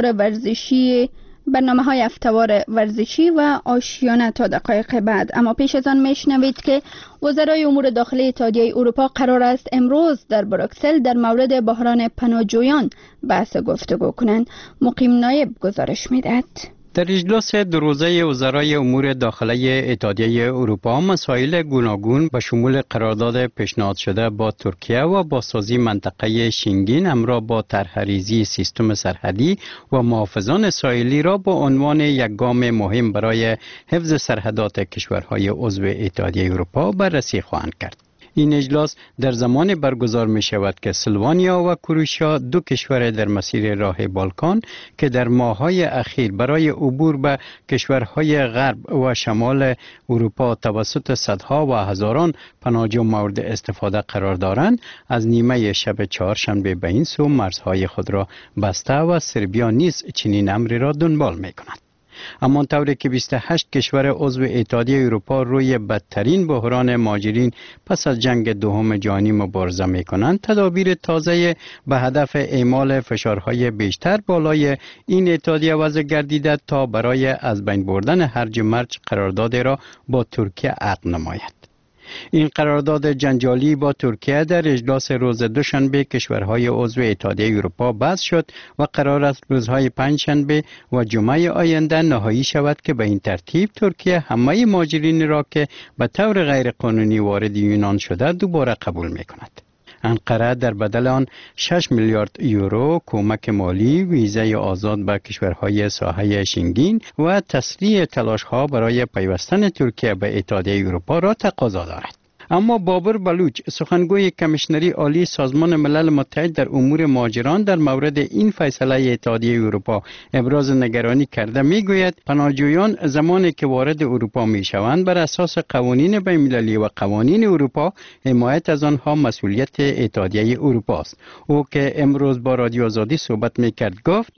هفته‌وار ورزشی و آشیانه تا دقایق بعد. اما پیش از آن میشنوید که وزرای امور داخلی اتحادیه اروپا قرار است امروز در بروکسل در مورد بحران پناهجویان بحث گفتگو کنند. مقیم نایب گزارش میدهد. در اجلاس دو روزه وزرای امور داخلی اتحادیه اروپا مسائل گوناگون به شمول قرارداد پیشنهاد شده با ترکیه و بازسازی منطقه شنگن همراه با طرح‌ریزی سیستم سرحدی و محافظان ساحلی را با عنوان یک گام مهم برای حفظ سرحدات کشورهای عضو اتحادیه اروپا بررسی خواهند کرد. این اجلاس در زمان برگزار می شود که سلوانیا و کروشیا دو کشور در مسیر راه بالکان که در ماه‌های اخیر برای عبور به کشورهای غرب و شمال اروپا توسط صدها و هزاران پناهجو مورد استفاده قرار دارند، از نیمه شب چهارشنبه به این سو مرزهای خود را بسته و سربیا نیز چنین امری را دنبال می کند. اما طوری که 28 کشور عضو اتحادیه اروپا روی بدترین بحران مهاجرین پس از جنگ دوم جهانی مبارزه می‌کنند، تدابیر تازه به هدف اعمال فشارهای بیشتر بالای این اتحادیه وضع گردیده تا برای از بین بردن هرج و مرج قرارداد را با ترکیه عقد نماید. این قرارداد جنجالی با ترکیه در اجلاس روز دوشنبه کشورهای عضو اتحادیه اروپا بحث شد و قرار است روزهای پنجشنبه و جمعه آینده نهایی شود که به این ترتیب ترکیه همه مهاجرین را که به طور غیر قانونی وارد یونان شده دوباره قبول می کند. انقره در بدل آن 6 میلیارد یورو کمک مالی، ویزای آزاد به کشورهای ساحه شنگن و تسریع تلاش‌ها برای پیوستن ترکیه به اتحادیه اروپا را تقاضا دارد. اما بابر بلوچ، سخنگوی کمیشنری عالی سازمان ملل متحد در امور مهاجران، در مورد این فیصله اتحادیه اروپا ابراز نگرانی کرده میگوید پناهجویان زمانی که وارد اروپا میشوند بر اساس قوانین بین‌المللی و قوانین اروپا حمایت از آنها مسئولیت اتحادیه اروپا است. او که امروز با رادیو آزادی صحبت میکرد گفت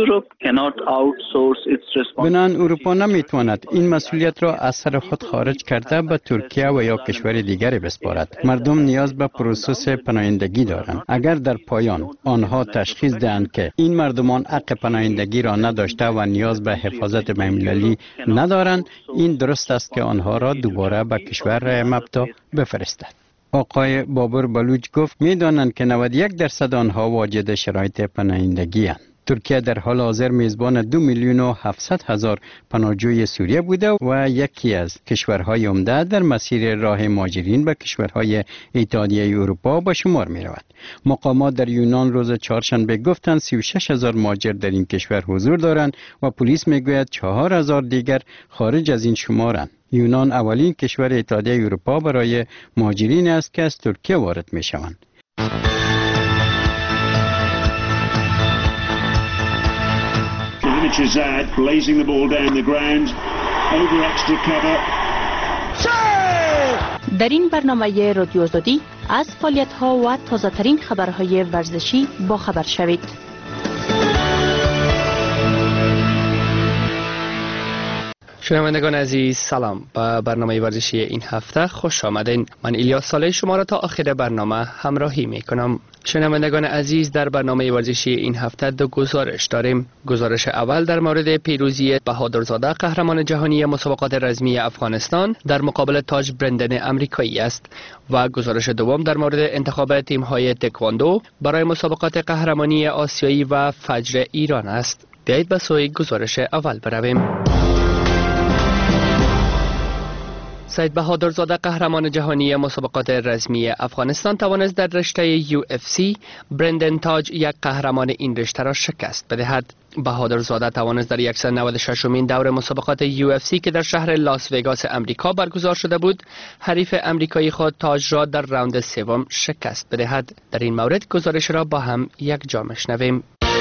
بنابراین اروپا نمیتواند این مسئولیت را از سر خود خارج کرده به ترکیه و یا کشور دیگر بسپارد. مردم نیاز به پروسس پناهندگی دارند. اگر در پایان آنها تشخیص دهند که این مردمان حق پناهندگی را نداشته و نیاز به حفاظت بین‌المللی ندارند، این درست است که آنها را دوباره به کشور مبدا بفرستد. آقای بابر بلوچ گفت می‌دانند که 91% آنها واجد شرایط پناهندگی اند. ترکیه در حال حاضر میزبان 2,700,000 پناهجوی سوریه بوده و یکی از کشورهای عمده در مسیر راه مهاجرین به کشورهای اتحادیه اروپا به شمار می رود. مقامات در یونان روز چهارشنبه گفتند 36,000 مهاجر در این کشور حضور دارند و پلیس میگوید 4,000 دیگر خارج از این شمارند. یونان اولین کشور اتحادیه اروپا برای مهاجرین است که از ترکیه وارد می شوند. Chazad blazing the ball down the ground over extra cover. در این برنامه رادیو آزادی از فعالیت‌ها و تازه‌ترین خبرهای ورزشی با خبر شوید. شنوندگان عزیز سلام، به برنامه ورزشی این هفته خوش آمدین. من الیاس صالح شما را تا آخر برنامه همراهی می کنم. شنوندگان عزیز، در برنامه ورزشی این هفته دو گزارش داریم. گزارش اول در مورد پیروزی بهادرزاده قهرمان جهانی مسابقات رزمی افغانستان در مقابل تاج برندن امریکایی است و گزارش دوم در مورد انتخاب تیم‌های تکواندو برای مسابقات قهرمانی آسیایی و فجر ایران است. بیایید به سوی گزارش اول برویم. سید بهادرزاده قهرمان جهانی مسابقات رزمی افغانستان توانست در رشته UFC برندن تاج یک قهرمان این رشته را شکست بدهد. بهادرزاده توانست در 196مین دور مسابقات UFC که در شهر لاس وگاس امریکا برگزار شده بود حریف امریکایی خود تاج را در راند سوم شکست بدهد. در این مورد گزارش را با هم یک جا میشنویم.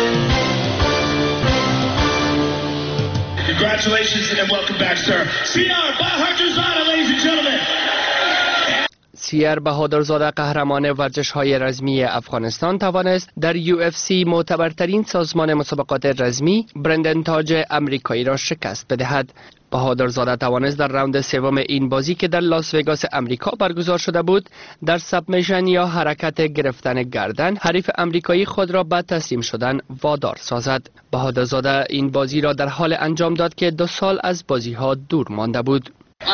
Congratulations and welcome back, sir. CR Bahadurzada, ladies and gentlemen. سیر بهادرزاده قهرمان ورزش‌های رزمی افغانستان توانست در UFC معتبرترین سازمان مسابقات رزمی برندن تاج امریکایی را شکست بدهد. بهادرزاده توانست در راند سوم این بازی که در لاس وگاس امریکا برگزار شده بود در سبمیشن یا حرکت گرفتن گردن حریف امریکایی خود را به تسلیم شدن وادار سازد. بهادرزاده این بازی را در حال انجام داد که 2 سال از بازی‌ها دور مانده بود.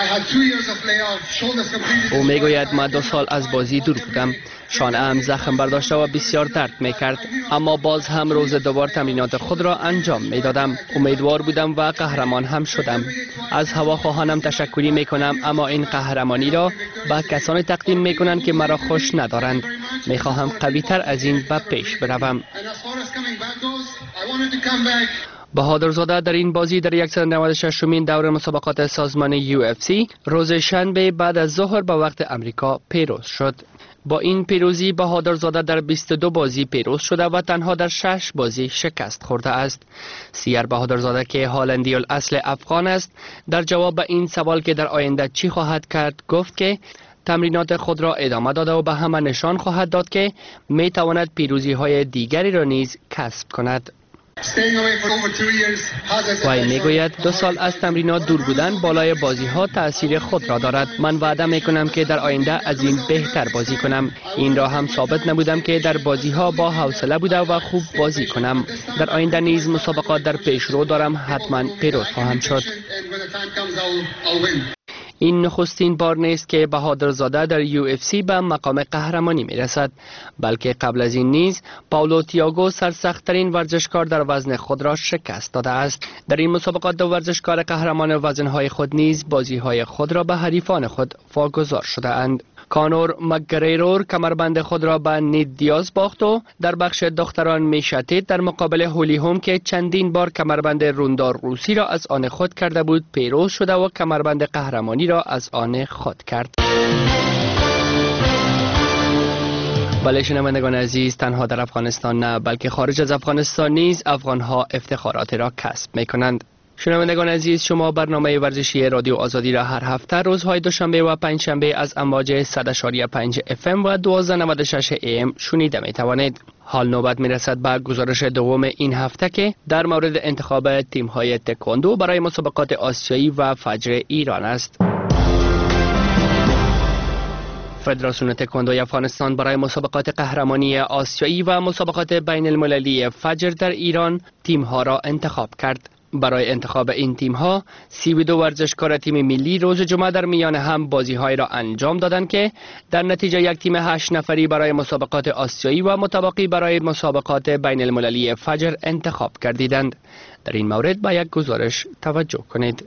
او میگوید من 2 سال از بازی دور بودم. شانه‌ام زخم برداشته و بسیار درد میکرد، اما باز هم روز دوبار تمرینات خود را انجام میدادم. امیدوار بودم و قهرمان هم شدم. از هواخواهانم تشکری میکنم، اما این قهرمانی را به کسانی تقدیم میکنند که مرا خوش ندارند. میخواهم قوی تر از این به پیش بروم. بهادرزاده در این بازی در 196مین دور مسابقات سازمان UFC روز شنبه بعد از ظهر به وقت امریکا پیروز شد. با این پیروزی بهادرزاده در 22 بازی پیروز شده و تنها در 6 بازی شکست خورده است. سیر بهادرزاده که هالندی الاصل افغان است در جواب به این سوال که در آینده چی خواهد کرد گفت که تمرینات خود را ادامه داده و به همه نشان خواهد داد که می تواند پیروزی های دیگری را نیز کسب کند. وی میگوید 2 سال از تمرینات دور بودن بالای بازی ها تأثیر خود را دارد. من وعده میکنم که در آینده از این بهتر بازی کنم. این را هم ثابت نبودم که در بازی ها با حوصله بوده و خوب بازی کنم. در آینده نیز مسابقات در پیش رو دارم، حتما پیروز خواهم شد. این نخستین بار نیست که بهادرزاده در UFC به مقام قهرمانی میرسد، بلکه قبل از این نیز پائولو تییاگو سرسخت‌ترین ورزشکار در وزن خود را شکست داده است. در این مسابقات دو ورزشکار قهرمان وزنهای خود نیز بازیهای خود را به حریفان خود واگذار شده اند. کانور مکگریگور کمربند خود را به نید دیاز باخت و در بخش دختران میشاتید در مقابل هولی هوم که چندین بار کمربند روندار روسی را از آن خود کرده بود پیروز شده و کمربند قهرمانی را از آن خود کرد. بله شنوندگان عزیز، تنها در افغانستان نه بلکه خارج از افغانستان نیز افغانها افتخارات را کسب می کنند. شنوندگان عزیز، شما برنامه ورزشی رادیو آزادی را هر هفته روزهای دوشنبه و پنجشنبه از امواج 100.5 FM و 1296 AM شنیده می توانید. حال نوبت می رسد به گزارش دوم این هفته که در مورد انتخاب تیم های تکواندو برای مسابقات آسیایی و فجر ایران است. فدراسیون تکواندوی افغانستان برای مسابقات قهرمانی آسیایی و مسابقات بین المللی فجر در ایران تیم ها را انتخاب کرد. برای انتخاب این تیم ها 32 ورزشکار تیم ملی روز جمعه در میان هم بازی های را انجام دادند که در نتیجه یک تیم 8 نفری برای مسابقات آسیایی و متبقی برای مسابقات بین المللی فجر انتخاب گردیدند. در این مورد با یک گزارش توجه کنید.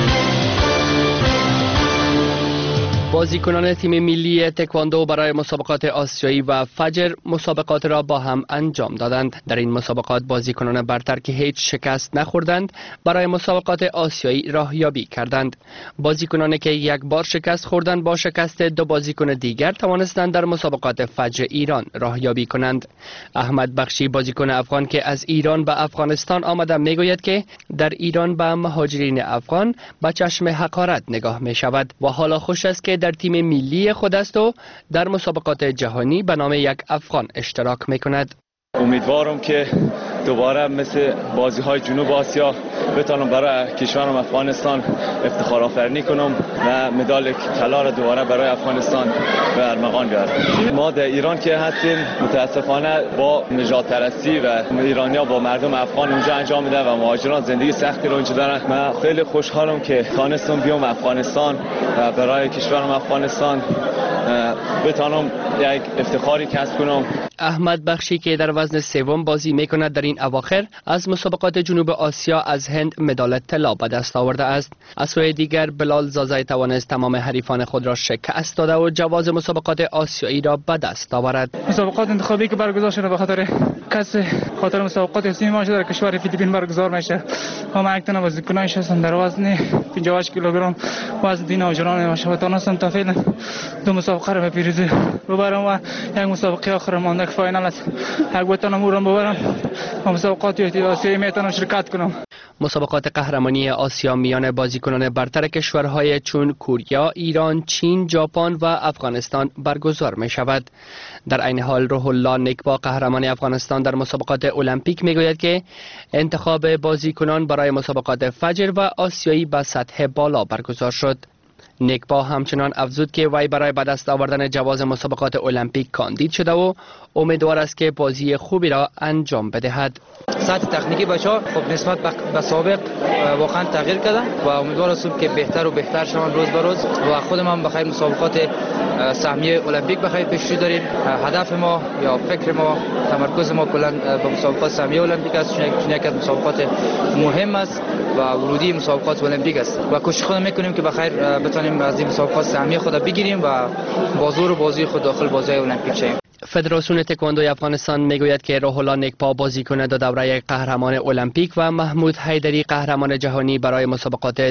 بازیکنان تیم ملی تکواندو برای مسابقات آسیایی و فجر مسابقات را با هم انجام دادند. در این مسابقات بازیکنان برتر که هیچ شکست نخوردند برای مسابقات آسیایی راهیابی کردند. بازیکنانی که یک بار شکست خوردند با شکست 2 بازیکن دیگر توانستند در مسابقات فجر ایران راهیابی کنند. احمد بخشی بازیکن افغان که از ایران به افغانستان آمده میگوید که در ایران به مهاجرین افغان با چشم حقارت نگاه می شود و حالا خوش است که در تیم ملی خود است و در مسابقات جهانی به نام یک افغان اشتراک می کند. امیدوارم که دوباره مثل بازی های جنوب آسیا بتونم برای کشورم افغانستان افتخار آفرینی کنم و مدال طلا را دوباره برای افغانستان به ارمغان بیارم. ما در ایران که هستیم متاسفانه با نژاد پرستی و ایرانیا با مردم افغان اونجا انجام میدن و مهاجران زندگی سختی رو اونجا دارن. من خیلی خوشحالم که تونستم بیام افغانستان و برای کشورم افغانستان بتانم یک افتخاری کسب کنم. احمد بخشی که در وزن سوم بازی میکند در این اواخر از مسابقات جنوب آسیا از هند مدال طلا به دست آورده است. از سوی دیگر بلال زازای توانست تمام حریفان خود را شکست داده و جواز مسابقات آسیایی را به دست آورد. مسابقات انتخابی که برگزار شده به خاطر مسابقات اسمی ما در کشور فیلیپین برگزار میشه. ما یک تن بازیکنانش هستند در وزن 58 کیلوگرم وزن دین آجران و تانستم تا فعلا 2 مسابقه را به پیروزی ببرم و یک مسابقه آخر مانده که فاینال است. یک بتونم او را ببرم و مسابقات آسیایی میتونم شرکت کنم. مسابقات قهرمانی آسیا میان بازیکنان برتر کشورهای چون کوریا، ایران، چین، ژاپن و افغانستان برگزار می شود. در این حال روح الله نکبا قهرمان افغانستان در مسابقات المپیک می گوید که انتخاب بازیکنان برای مسابقات فجر و آسیایی به سطح بالا برگزار شد. نکبا همچنان افزود که وی برای به دست آوردن جواز مسابقات المپیک کاندید شده و امیدوار است که بازی خوبی را انجام بدهد. سطح تکنیکی بچه‌ها خب نسبت به سابق واقعا تغییر کردن و امیدوار هستم که بهتر و بهتر شوند روز به روز و خودم هم بخیر مسابقات سهمیه المپیک بخیر پیش رو داریم. هدف ما یا فکر ما تمرکز ما کلا به مسابقات سهمیه المپیک است، چون یک از مسابقات مهم است و ورودی مسابقات المپیک است و کوشش خودم میکنیم که بخیر بتونیم از این مسابقات سهمیه خود بگیریم و با زور بازی خود داخل بازی المپیک شویم. فدراسیون تکواندو افغانستان میگوید که روح الله نکبا بازیکن دو دوره قهرمان المپیک و محمود حیدری قهرمان جهانی برای مسابقات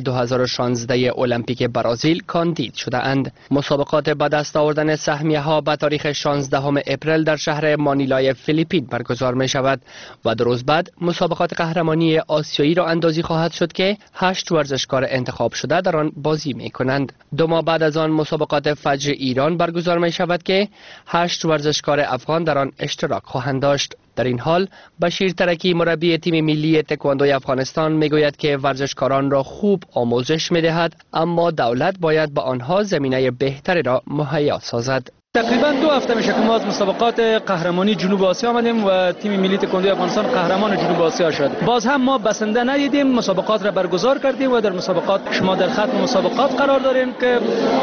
2016 المپیک برزیل کاندید شده اند. مسابقات به دست آوردن سهمیه ها به تاریخ 16 اپریل در شهر مانیلای فیلیپین برگزار می شود و 2 روز بعد مسابقات قهرمانی آسیایی را اندازی خواهد شد که 8 ورزشکار انتخاب شده در آن بازی می کنند. 2 ماه بعد از آن مسابقات فجر ایران برگزار می شود که 8 ورزشکار افغان در آن اشتراک خواهند داشت. در این حال بشیر ترکی مربی تیم ملی تکواندو افغانستان میگوید که ورزشکاران را خوب آموزش میدهد اما دولت باید به آنها زمینه بهتری را مهیا سازد. تقریبا 2 هفته میشه که ما از مسابقات قهرمانی جنوب آسیا آمدیم و تیم ملی تکواندو افغانستان قهرمان جنوب آسیا شد. باز هم ما بسنده ندیدیم، مسابقات را برگزار کردیم و در مسابقات شما در ختم مسابقات قرار داریم که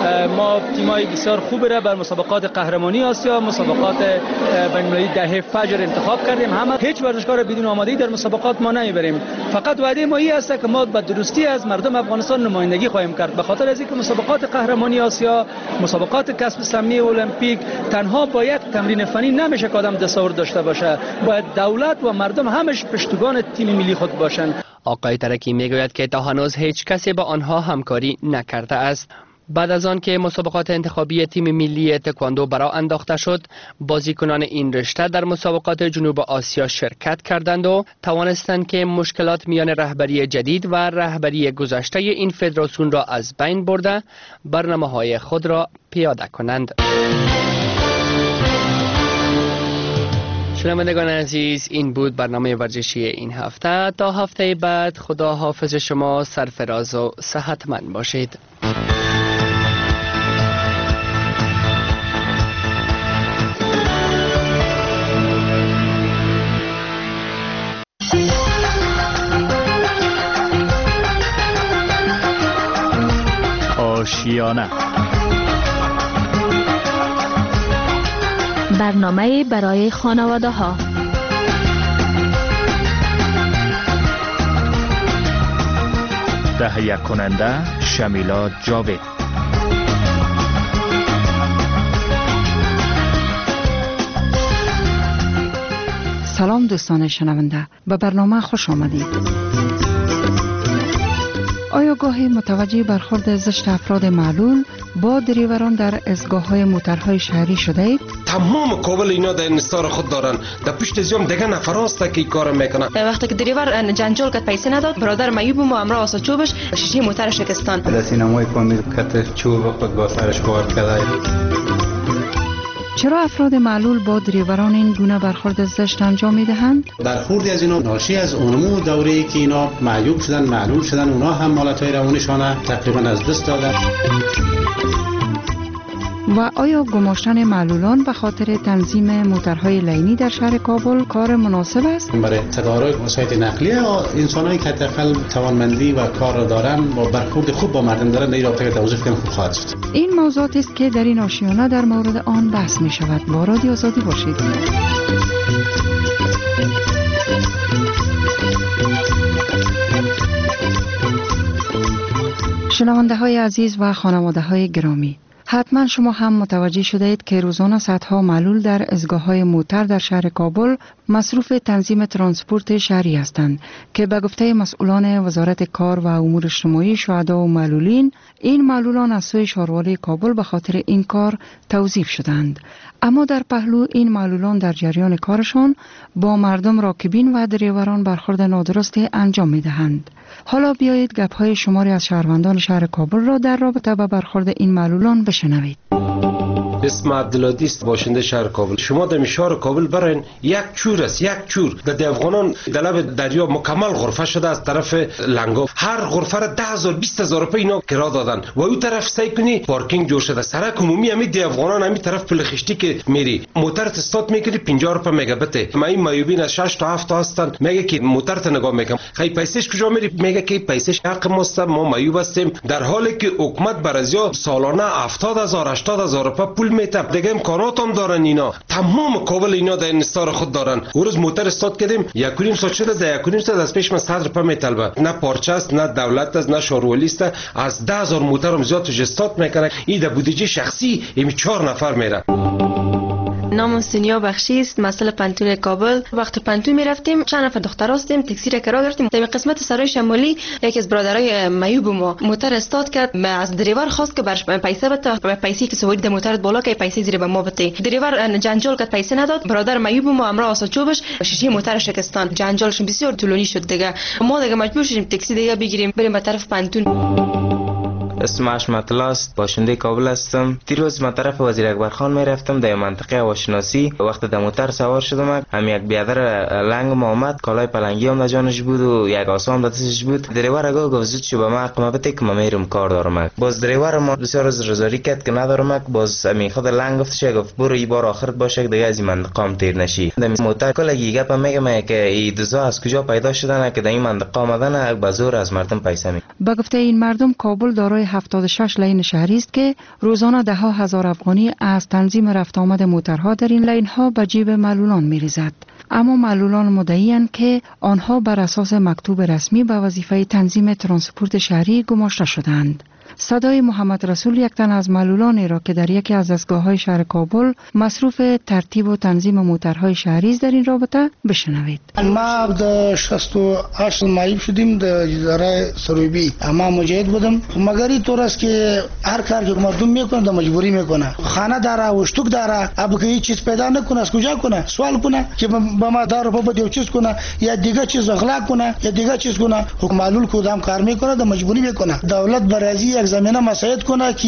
ما تیمای بسیار خوبی را بر مسابقات قهرمانی آسیا، مسابقات بین‌المللی دهه فجر انتخاب کردیم. همه هیچ ورزشکار بدون آمادگی در مسابقات ما نمیبریم. فقط وعده ما این است که ما به درستی از مردم افغانستان نمایندگی خواهیم کرد. به خاطر از اینکه مسابقات قهرمانی آسیا، مسابقات کسب سهمیه المپیک تنها با یک تمرین فنی نمیشه که آدم تصور داشته باشه. باید دولت و مردم همش پشتیبان تیم ملی خود باشند. آقای ترکی میگوید که تا هنوز هیچ کسی با آنها همکاری نکرده است. بعد از آن که مسابقات انتخابی تیم ملی تکواندو برا انداخته شد، بازیکنان این رشته در مسابقات جنوب آسیا شرکت کردند و توانستند که مشکلات میان رهبری جدید و رهبری گذشته این فدراسیون را از بین برده برنامه‌های خود را پیاده کنند. شنوندگان عزیز، این بود برنامه ورزشی این هفته. تا هفته بعد خدا حافظ شما، سرفراز و صحتمند باشید. آشیانه برنامه برای خانواده ها. تهیه کننده شمیلا جاوید. سلام دوستان شنونده، به برنامه خوش آمدید. آیا گاهی متوجه برخورد زشت افراد معلول با دریوران در ایستگاه‌های موترهای شهری شده اید؟ تمام کابل اینا در انحصار خود دارن. در پشت زیام دیگه نفر است که این کار میکنن. وقتی که دریور جنجال کرد پیسه نداد، برادر میوب ما امرا واسه چوبش شیشه موتر شکستان. در سینمای کامل کت چوب خود با سرش وارد کرده. چرا افراد معلول با دریوران این گونه برخورد زشت انجام میدهند؟ برخوردی از اینا ناشی از اونمو دوره‌ای که اینا معیوب شدن، معلول شدن، اونا هم حالتهای روانشان تقریبا از دست دادن. و آیا گماشتن معلولان به خاطر تنظیم موترهای لینی در شهر کابل کار مناسب است؟ برای تدارک وسایل نقلیه انسانایی که حداقل توانمندی و کار را دارند و برخورد خوب با مردم دارند در رابطه توضیح کنم خوب خواهد شد. این موضوعات است که در این آشیانه در مورد آن بحث می شود. با رادیو آزادی باشید. شنونده های عزیز و خانواده های گرامی، حتما شما هم متوجه شده اید که روزانه صدها معلول در ایستگاه‌های موتر در شهر کابل مصروف تنظیم ترانسپورت شهری هستند که به گفته مسئولان وزارت کار و امور اجتماعی شهدا و معلولین، این معلولان از سوی شهروالی کابل به خاطر این کار توظیف شدند. اما در پهلو این معلولان در جریان کارشان با مردم راکبین و دریوران برخورد نادرستی انجام می‌دهند. حالا بیایید گپ‌های شماری از شهروندان شهر کابل را در رابطه با برخورد این معلولان بشنوید. اسم عبدالهادی است، باشنده شهر کابل. شما در شهر کابل برین یک چور است، یک چور در افغانان در لب دریا مکمل غرفه شده از طرف لنگاف. هر غرفه را 10,000 20,000 روپیه اینا کرا دادن و اون طرف سعی کنی پارکینگ جور شده. سرک عمومی همین در افغانان همین طرف پل خشتی که میری موتر استارت میکنی 50 روپیه مگابت. ما این مایوبین از 6 تا 7 تا هستن، میگه که موتر ت نگاه میکنم خیلی پیسش کجا میری، میگه که پیسش حق ماست، ما مایوب هستیم، در حالی که حکومت برازیا سالانه 70,000 80,000 روپیه پول میتم. دیگه امکانات هم دارن اینا، تمام کابل اینا در انحصار خود دارن. روز موتر استارت کردیم 1.5 ساعت شده، در 1.5 ساعت از پیش من 100 روپیه میطلبه. نه پارچه است، نه دولت است، نه شهروالی است. از 10,000 موتر هم زیاد تو استارت میکنه. این در بودجه شخصی این 4 نفر میره. نام سینیا بخشی است، مسئله پنتون کابل. وقت پنتون میرفتیم چند نفر دختر هستیم، تاکسی را کرا گرفتیم. در قسمت سرای شمالی یکی از برادرای میوب ما موتر استارت کرد، از دریور خواست که برش پیسه بده، پیسه که سواری در موتر بالا که پیسه زیر به ما بده. دریور جنجال کرد، پیسه نداد. برادر میوب ما امرا آساچوبش شیشه موتر شکستان. جنجالش بسیار طولانی شد. دیگه ما دیگه مجبور شدیم تاکسی دیگه بگیریم بریم به طرف پنتون. اسمش مطلاست، باشنده کابل هستم. دیروز من طرف وزیر اکبر خان میرفتم در منطقه هواشناسی. وقت در موتر سوار شدم، هم یک بیادر لنگ ما آمد، کالای پلنگی هم در جانش بود و یک عصا هم در دستش بود. دریور گفت زود شو به ما حق بده که من میرم کار دارم. باز دریور ما بسیار رضایی کرد که ندارم. باز می خود لنگ گفتش، گفت برو این بار آخرت باشه دیگه از این منطقه هم تیر نشی. در موتر کلی گپ میگم که این دزا از کجا پیدا شدن که در این منطقه آمدن به زور از مردم پیسه می. با گفته این مردم کابل دارای 76 لین شهری است که روزانه ده ها هزار افغانی از تنظیم رفت آمد موترها در این لین ها به جیب معلولان می‌ریزد. اما معلولان مدعی‌اند که آنها بر اساس مکتوب رسمی به وظیفه تنظیم ترانسپورت شهری گماشته شدند. صدای محمد رسول یک تن از معلولانی را که در یکی از ایستگاه‌های شهر کابل مصروف ترتیب و تنظیم موترهای شهری است در این رابطه بشنوید. ما در 68 مایب شدیم در اداره سروبی. اما مجاهد بودم، مگر اینطور است که هر کار که مردم میکنه در مجبوری میکنه. خانه داره و شتوک داره، اب که هیچ چیز پیدا نکنه از کجا کنه؟ سوال کنه که با ما دار په بده چیز کنه یا دیگه چیز اغلا کنه یا دیگه چیز کنه. حکم معلول کدام کار میکنه در مجبوری میکنه. دولت برازی زمینه مساعد کنه که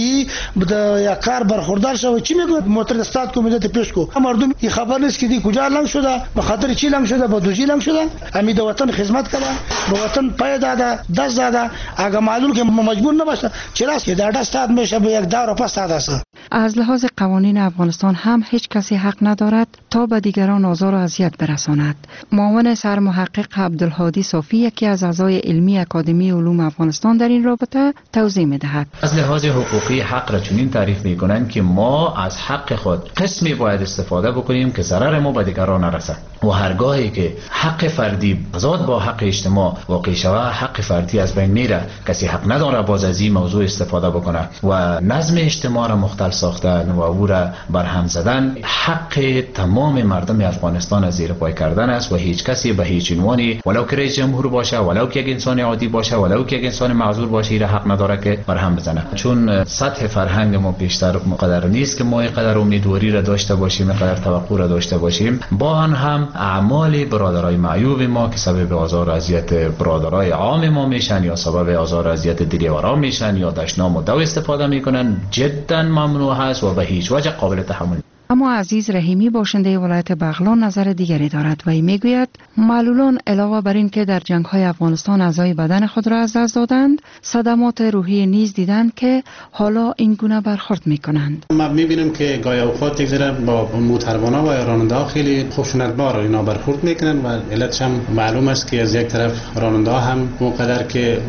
یک کار برخوردار شوه. چی میگه موتر استارت کو میده پیش کو. مردم این خبر نیست که دی کجا لنگ شده، به خاطر چی لنگ شده، با دوزی لنگ شده. امید وطن خدمت کنه، به وطن پای داده، دست داده. اگه معلول که مجبور نباشه چرا که در دست داد میشه به یک دار و پس داده است. از لحاظ قوانین افغانستان هم هیچ کسی حق ندارد تا به دیگران آزار و اذیت برساند. معاون سرمحقق عبدالهادی صافی یکی از اعضای علمی اکادمی علوم افغانستان در این رابطه توضیح می‌دهد. از لحاظ حقوقی حق را چنین تعریف می‌کنند که ما از حق خود قسمی باید استفاده بکنیم که ضرر ما به دیگران نرسد و هرگاهی که حق فردی تضاد با حق اجتماع واقع شود، حق فردی از بین میره. کسی حق نداره باز از این موضوع استفاده بکنه و نظم اجتماع را مختل ساختن و او را برهم زدن حق تمام مردم افغانستان از زیر پای کردن است و هیچ کسی به هیچ عنوانی ولو که رئیس جمهور باشه، ولو که یک انسان عادی باشه، ولو که یک انسان معذور باشه، این حق نداره که برهم بزنه. چون سطح فرهنگ ما بیشتر مقدر نیست که ما اینقدر امیدواری را داشته باشیم، اینقدر توقع را داشته باشیم. با آن هم اعمال برادرای معیوب ما که سبب آزار و اذیت برادرای عام ما میشن یا سبب آزار و اذیت دریوران میشن یا دشنام و دو استفاده میکنن جدا ممنوع هست و به هیچ وجه قابل تحمل. اما عزیز رحیمی باشنده ولایت بغلان نظر دیگری دارد و میگوید معلولان علاوه بر این که در جنگ‌های افغانستان اعضای بدن خود را از دست دادند، صدمات روحی نیز دیدند که حالا این گونه برخورد می‌کنند. ما می‌بینیم که گاهی اوقات دیگه با موتروانا و راننده خیلی خشونت‌بار اینا برخورد می‌کنند و علتش هم معلوم است که از یک طرف راننده هم اونقدر که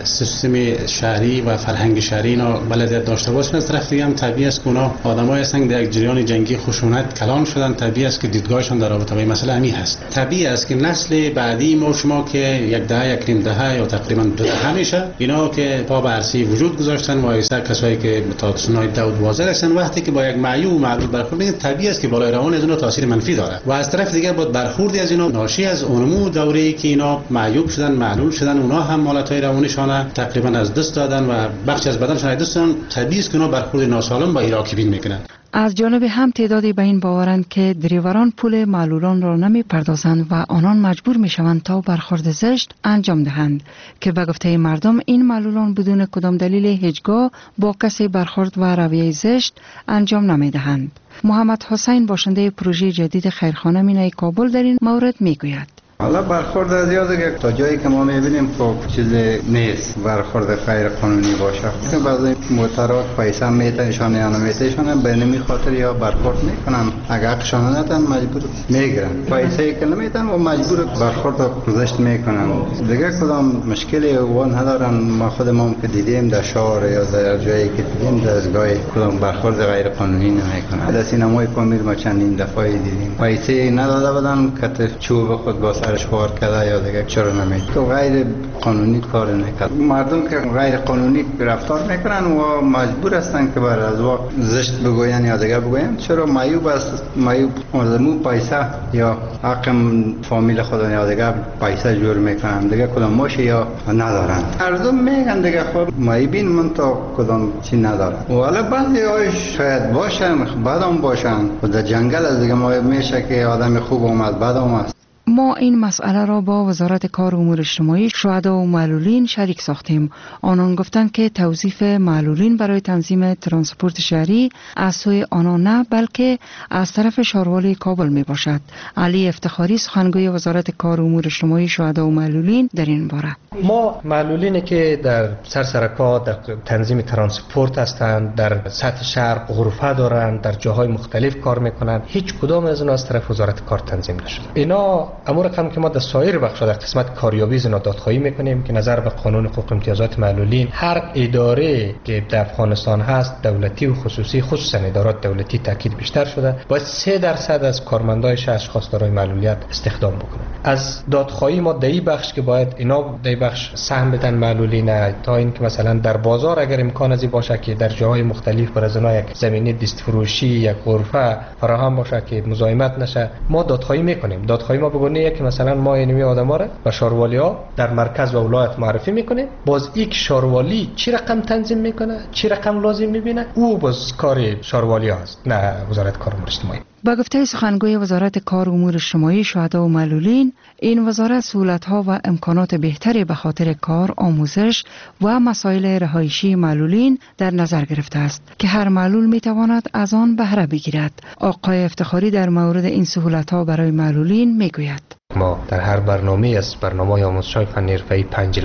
سیستم شهری و فرهنگ شهری اینا بلدیت داشته باشند، از طرف دیگه هم طبیعی است که اونا آدمای هستند در یک جریان جنگی خشونت کلان شدن. طبیعی است که دیدگاهشان در رابطه با این مسئله همین هست. طبیعی است که نسل بعدی ما و شما که یک دهه یک نیم دهه یا تقریبا 2 دهه میشه اینا که پا به عرصه وجود گذاشتن و ایسا کسایی که تا سنای 12 هستن، وقتی که با یک معیوب معلول برخورد میکنن طبیعی است که بالای روان از اونها تاثیر منفی داره و از طرف دیگه با برخوردی از اینا ناشی از اونمو دوره‌ای که اینا معیوب شدن معلول شدن، اونها هم حالتهای روانیشان تقریبا از دست دادن و بخشی از بدنشان از دست دادن. طبیعی است که اونا برخورد ناسالم با راکبین میکنن. از جانب هم تعدادی به این باورند که دریوران پول معلولان را نمی پردازند و آنان مجبور می شوند تا برخورد زشت انجام دهند که به گفته مردم این معلولان بدون کدام دلیل هیچگاه با کسی برخورد و رویه زشت انجام نمی دهند. محمد حسین باشنده پروژه جدید خیرخانه مینای کابل در این مورد می گوید. حالا برخورد زیاده تا جایی که ما میبینیم خب چیز نیست برخورد غیر قانونی باشه. بعضی موترات پیسه میتهشان یا نمیتهشان به نمی خاطر یا برخورد میکنن، اگر حقشان ندن مجبور میگیرن، پیسه که نمیتن و مجبور برخورد زشت میکنن. دیگه کدام مشکلی و ندارن. ما خودمون که دیدیم در شهر یا در جایی که دیدیم دستگاه کدام برخورد غیر قانونی نمیکنن. در سینمای کامل ما چندین دفعه دیدیم پیسه نداده بودن کتف چوب خود با شوار کرده یا دیگه چرا نمید تو غیر قانونی کار نکرد. مردم که غیر قانونی رفتار میکنن و مجبور هستن که بر از وقت زشت بگوین یا دیگه بگوین. چرا معیوب است، معیوب مردمو پیسه یا حق فامیل خودن یا دیگه پیسه جور میکنن، دیگه کدام ماشی یا ندارن. مردم میگن دیگه خب معیوبین من تا کدام چی ندارن. ولی بعضی هایش شاید باشن بعدم باشن و در جنگل از دیگه معیوب میشه که آدم خوب اومد بعدم است. ما این مسئله را با وزارت کار و امور اجتماعی، شهدا و معلولین شریک ساختیم. آنان گفتند که توظیف معلولین برای تنظیم ترانسپورت شهری از سوی آنان نه بلکه از طرف شاروالی کابل می باشد. علی افتخاری سخنگوی وزارت کار و امور اجتماعی، شهدا و معلولین در این باره: ما معلولینی که در سر کار در تنظیم ترانسپورت هستند، در سطح شهر غرفه دارند، در جاهای مختلف کار میکنند، هیچ کدام از اونها از طرف وزارت کار تنظیم نشده. اینا امور رقم که ما در سایر بخش‌ها در قسمت کاریابی زنا دادخواهی میکنیم که نظر به قانون حقوق امتیازات معلولین هر اداره که در افغانستان هست، دولتی و خصوصی، خصوصا ادارات دولتی تاکید بیشتر شده، باید 3% از کارمندایش اشخاص دارای معلولیت استخدام بکنن. از دادخواهی ما در بخش که باید اینا در بخش سهم بدن معلولین، تا اینکه مثلا در بازار اگر امکان ازی باشه که در جاهای مختلف برای زنا یک زمینه دست فروشی، یک غرفه فراهم باشه که مزاحمت نشه، ما دادخواهی میکنیم. دادخواهی ما بگونه که مثلا ما اینمی آدما را به شاروالی ها در مرکز و ولایت معرفی میکنیم. باز یک شاروالی چی رقم تنظیم میکنه، چی رقم لازم میبینه، او باز کار شاروالی هست، نه وزارت کار و امور اجتماعی. با گفته سخنگوی وزارت کار و امور اجتماعی، شهدا و معلولین، این وزارت سهولت‌ها و امکانات بهتری به خاطر کار، آموزش و مسائل رهایشی معلولین در نظر گرفته است که هر معلول میتواند از آن بهره بگیرد. آقای افتخاری در مورد این سهولت‌ها برای معلولین میگوید: ما در هر برنامه از برنامه‌های آموزش‌های فنی حرفه‌ای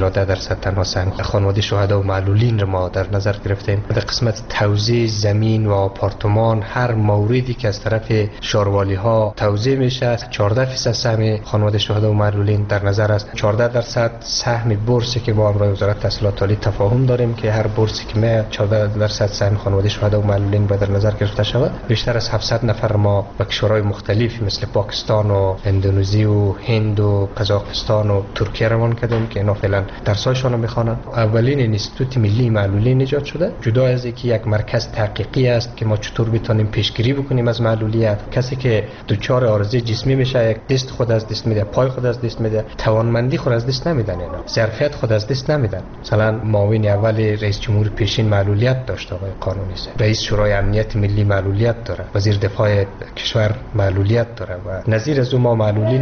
5% تنها سهم خانواده شهدا و معلولین را ما در نظر گرفتیم. در قسمت توزیع زمین و آپارتمان، هر موردی که از طرف شاروالی‌ها توزیع میشه، 14% سهم خانواده شهدا و معلولین در نظر است. 14% سهم بورسی که با امروی وزارت تحصیلات عالی تفاهم داریم که هر بورسی که ما 14% سهم خانواده شهدا و معلولین باید در نظر گرفته شود. بیشتر از 700 نفر ما به کشورهای مختلف مثل پاکستان و اندونزی و هند و قزاقستان و ترکیه روان کردیم که اینا فعلا درسایشان رو میخوانند. اولین اینستیتوت ملی معلولین ایجاد شده، جدا از اینکه یک مرکز تحقیقی است که ما چطور بتونیم پیشگیری بکنیم از معلولیت. کسی که دچار عارضه جسمی میشه، یک دست خود از دست میده، پای خود از دست میده، توانمندی خود از دست نمیدن، اینا ظرفیت خود از دست نمیدن. مثلا معاون اول رئیس جمهور پیشین معلولیت داشت، آقای قانونی است، رئیس شورای امنیت ملی معلولیت داره، وزیر دفاع کشور معلولیت داره و نظیر از ما معلولین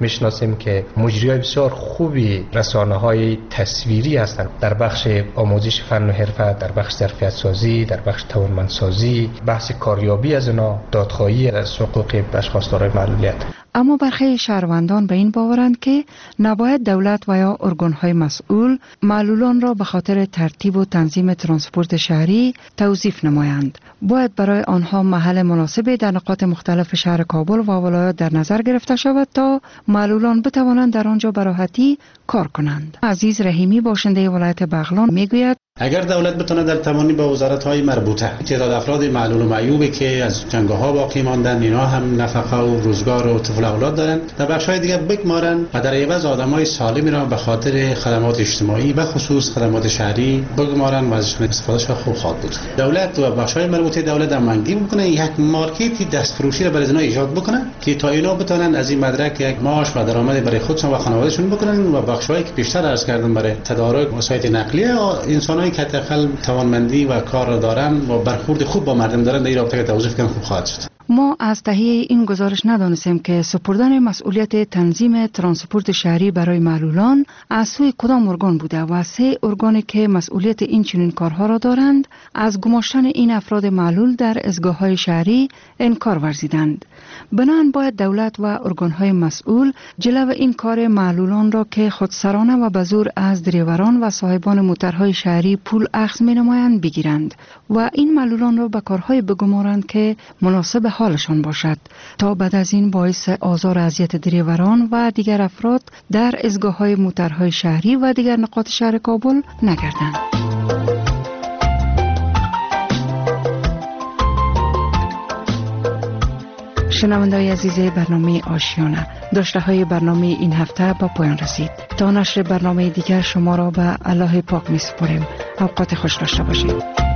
میشناسیم که مجریای بسیار خوبی رسانه‌های تصویری هستند در بخش آموزش فن و حرفه، در بخش ظرفیت سازی، در بخش توانمندسازی، بحث کاریابی از اینا، دادخواهی از حقوق اشخاص معلولیت. اما برخی شهروندان به این باورند که نباید دولت و یا ارگان‌های مسئول معلولان را به خاطر ترتیب و تنظیم ترانسپورت شهری توظیف نمایند. باید برای آنها محل مناسبی در نقاط مختلف شهر کابل و ولایات در نظر گرفته شود تا معلولان بتوانند در آنجا به راحتی کار کنند. عزیز رحیمی باشنده ولایت بغلان میگوید اگر دولت بتونه در تمامی با وزارت‌های مربوطه تعداد افراد معلول و معیوبی که از جنگ‌ها باقی ماندن اینا هم نفقه و روزگار و طفل اولاد دارن در بخش‌های دیگه بگمارن و در عوض آدمای سالمی را به خاطر خدمات اجتماعی به خصوص خدمات شهری بگمارن و ازشون استفادهش خوب خواهد بود. دولت و بخش‌های مربوطه دولت هم منگی بکنه یک مارکتی دستفروشی را برای اینا ایجاد بکنه که تا اینا بتونن از این مدرک یک معاش و درآمد برای خودشون و خانواده‌شون بکنن و بخش‌هایی که بیشتر عرض کردم برای تدارک وسایل نقلیه انسان‌هایی که حداقل توانمندی و کار را دارن و برخورد خوب با مردم دارن در این رابطه توظیف کنن خوب خواهد شد. ما از تهیه این گزارش ندانستیم که سپردن مسئولیت تنظیم ترانسپورت شهری برای معلولان از سوی کدام ارگان بوده و 3 ارگانی که مسئولیت این چنین کارها را دارند از گماشتن این افراد معلول در ایستگاه‌های شهری انکار ورزیدند. بنابراین باید دولت و ارگان‌های مسئول جلو این کار معلولان را که خودسرانه و به زور از دریوران و صاحبان موترهای شهری پول اخذ می‌نمایند بگیرند و این معلولان را به کارهای بگمارند که مناسب حالشان باشد تا بعد از این باعث آزار و اذیت دریوران و دیگر افراد در ایستگاه‌های موترهای شهری و دیگر نقاط شهر کابل نگردند. شنونده‌های عزیز برنامه آشیانه، داشته‌های برنامه این هفته با پایان رسید. تا نشر برنامه دیگر شما را به الله پاک می‌سپاریم. اوقات خوش داشته باشید.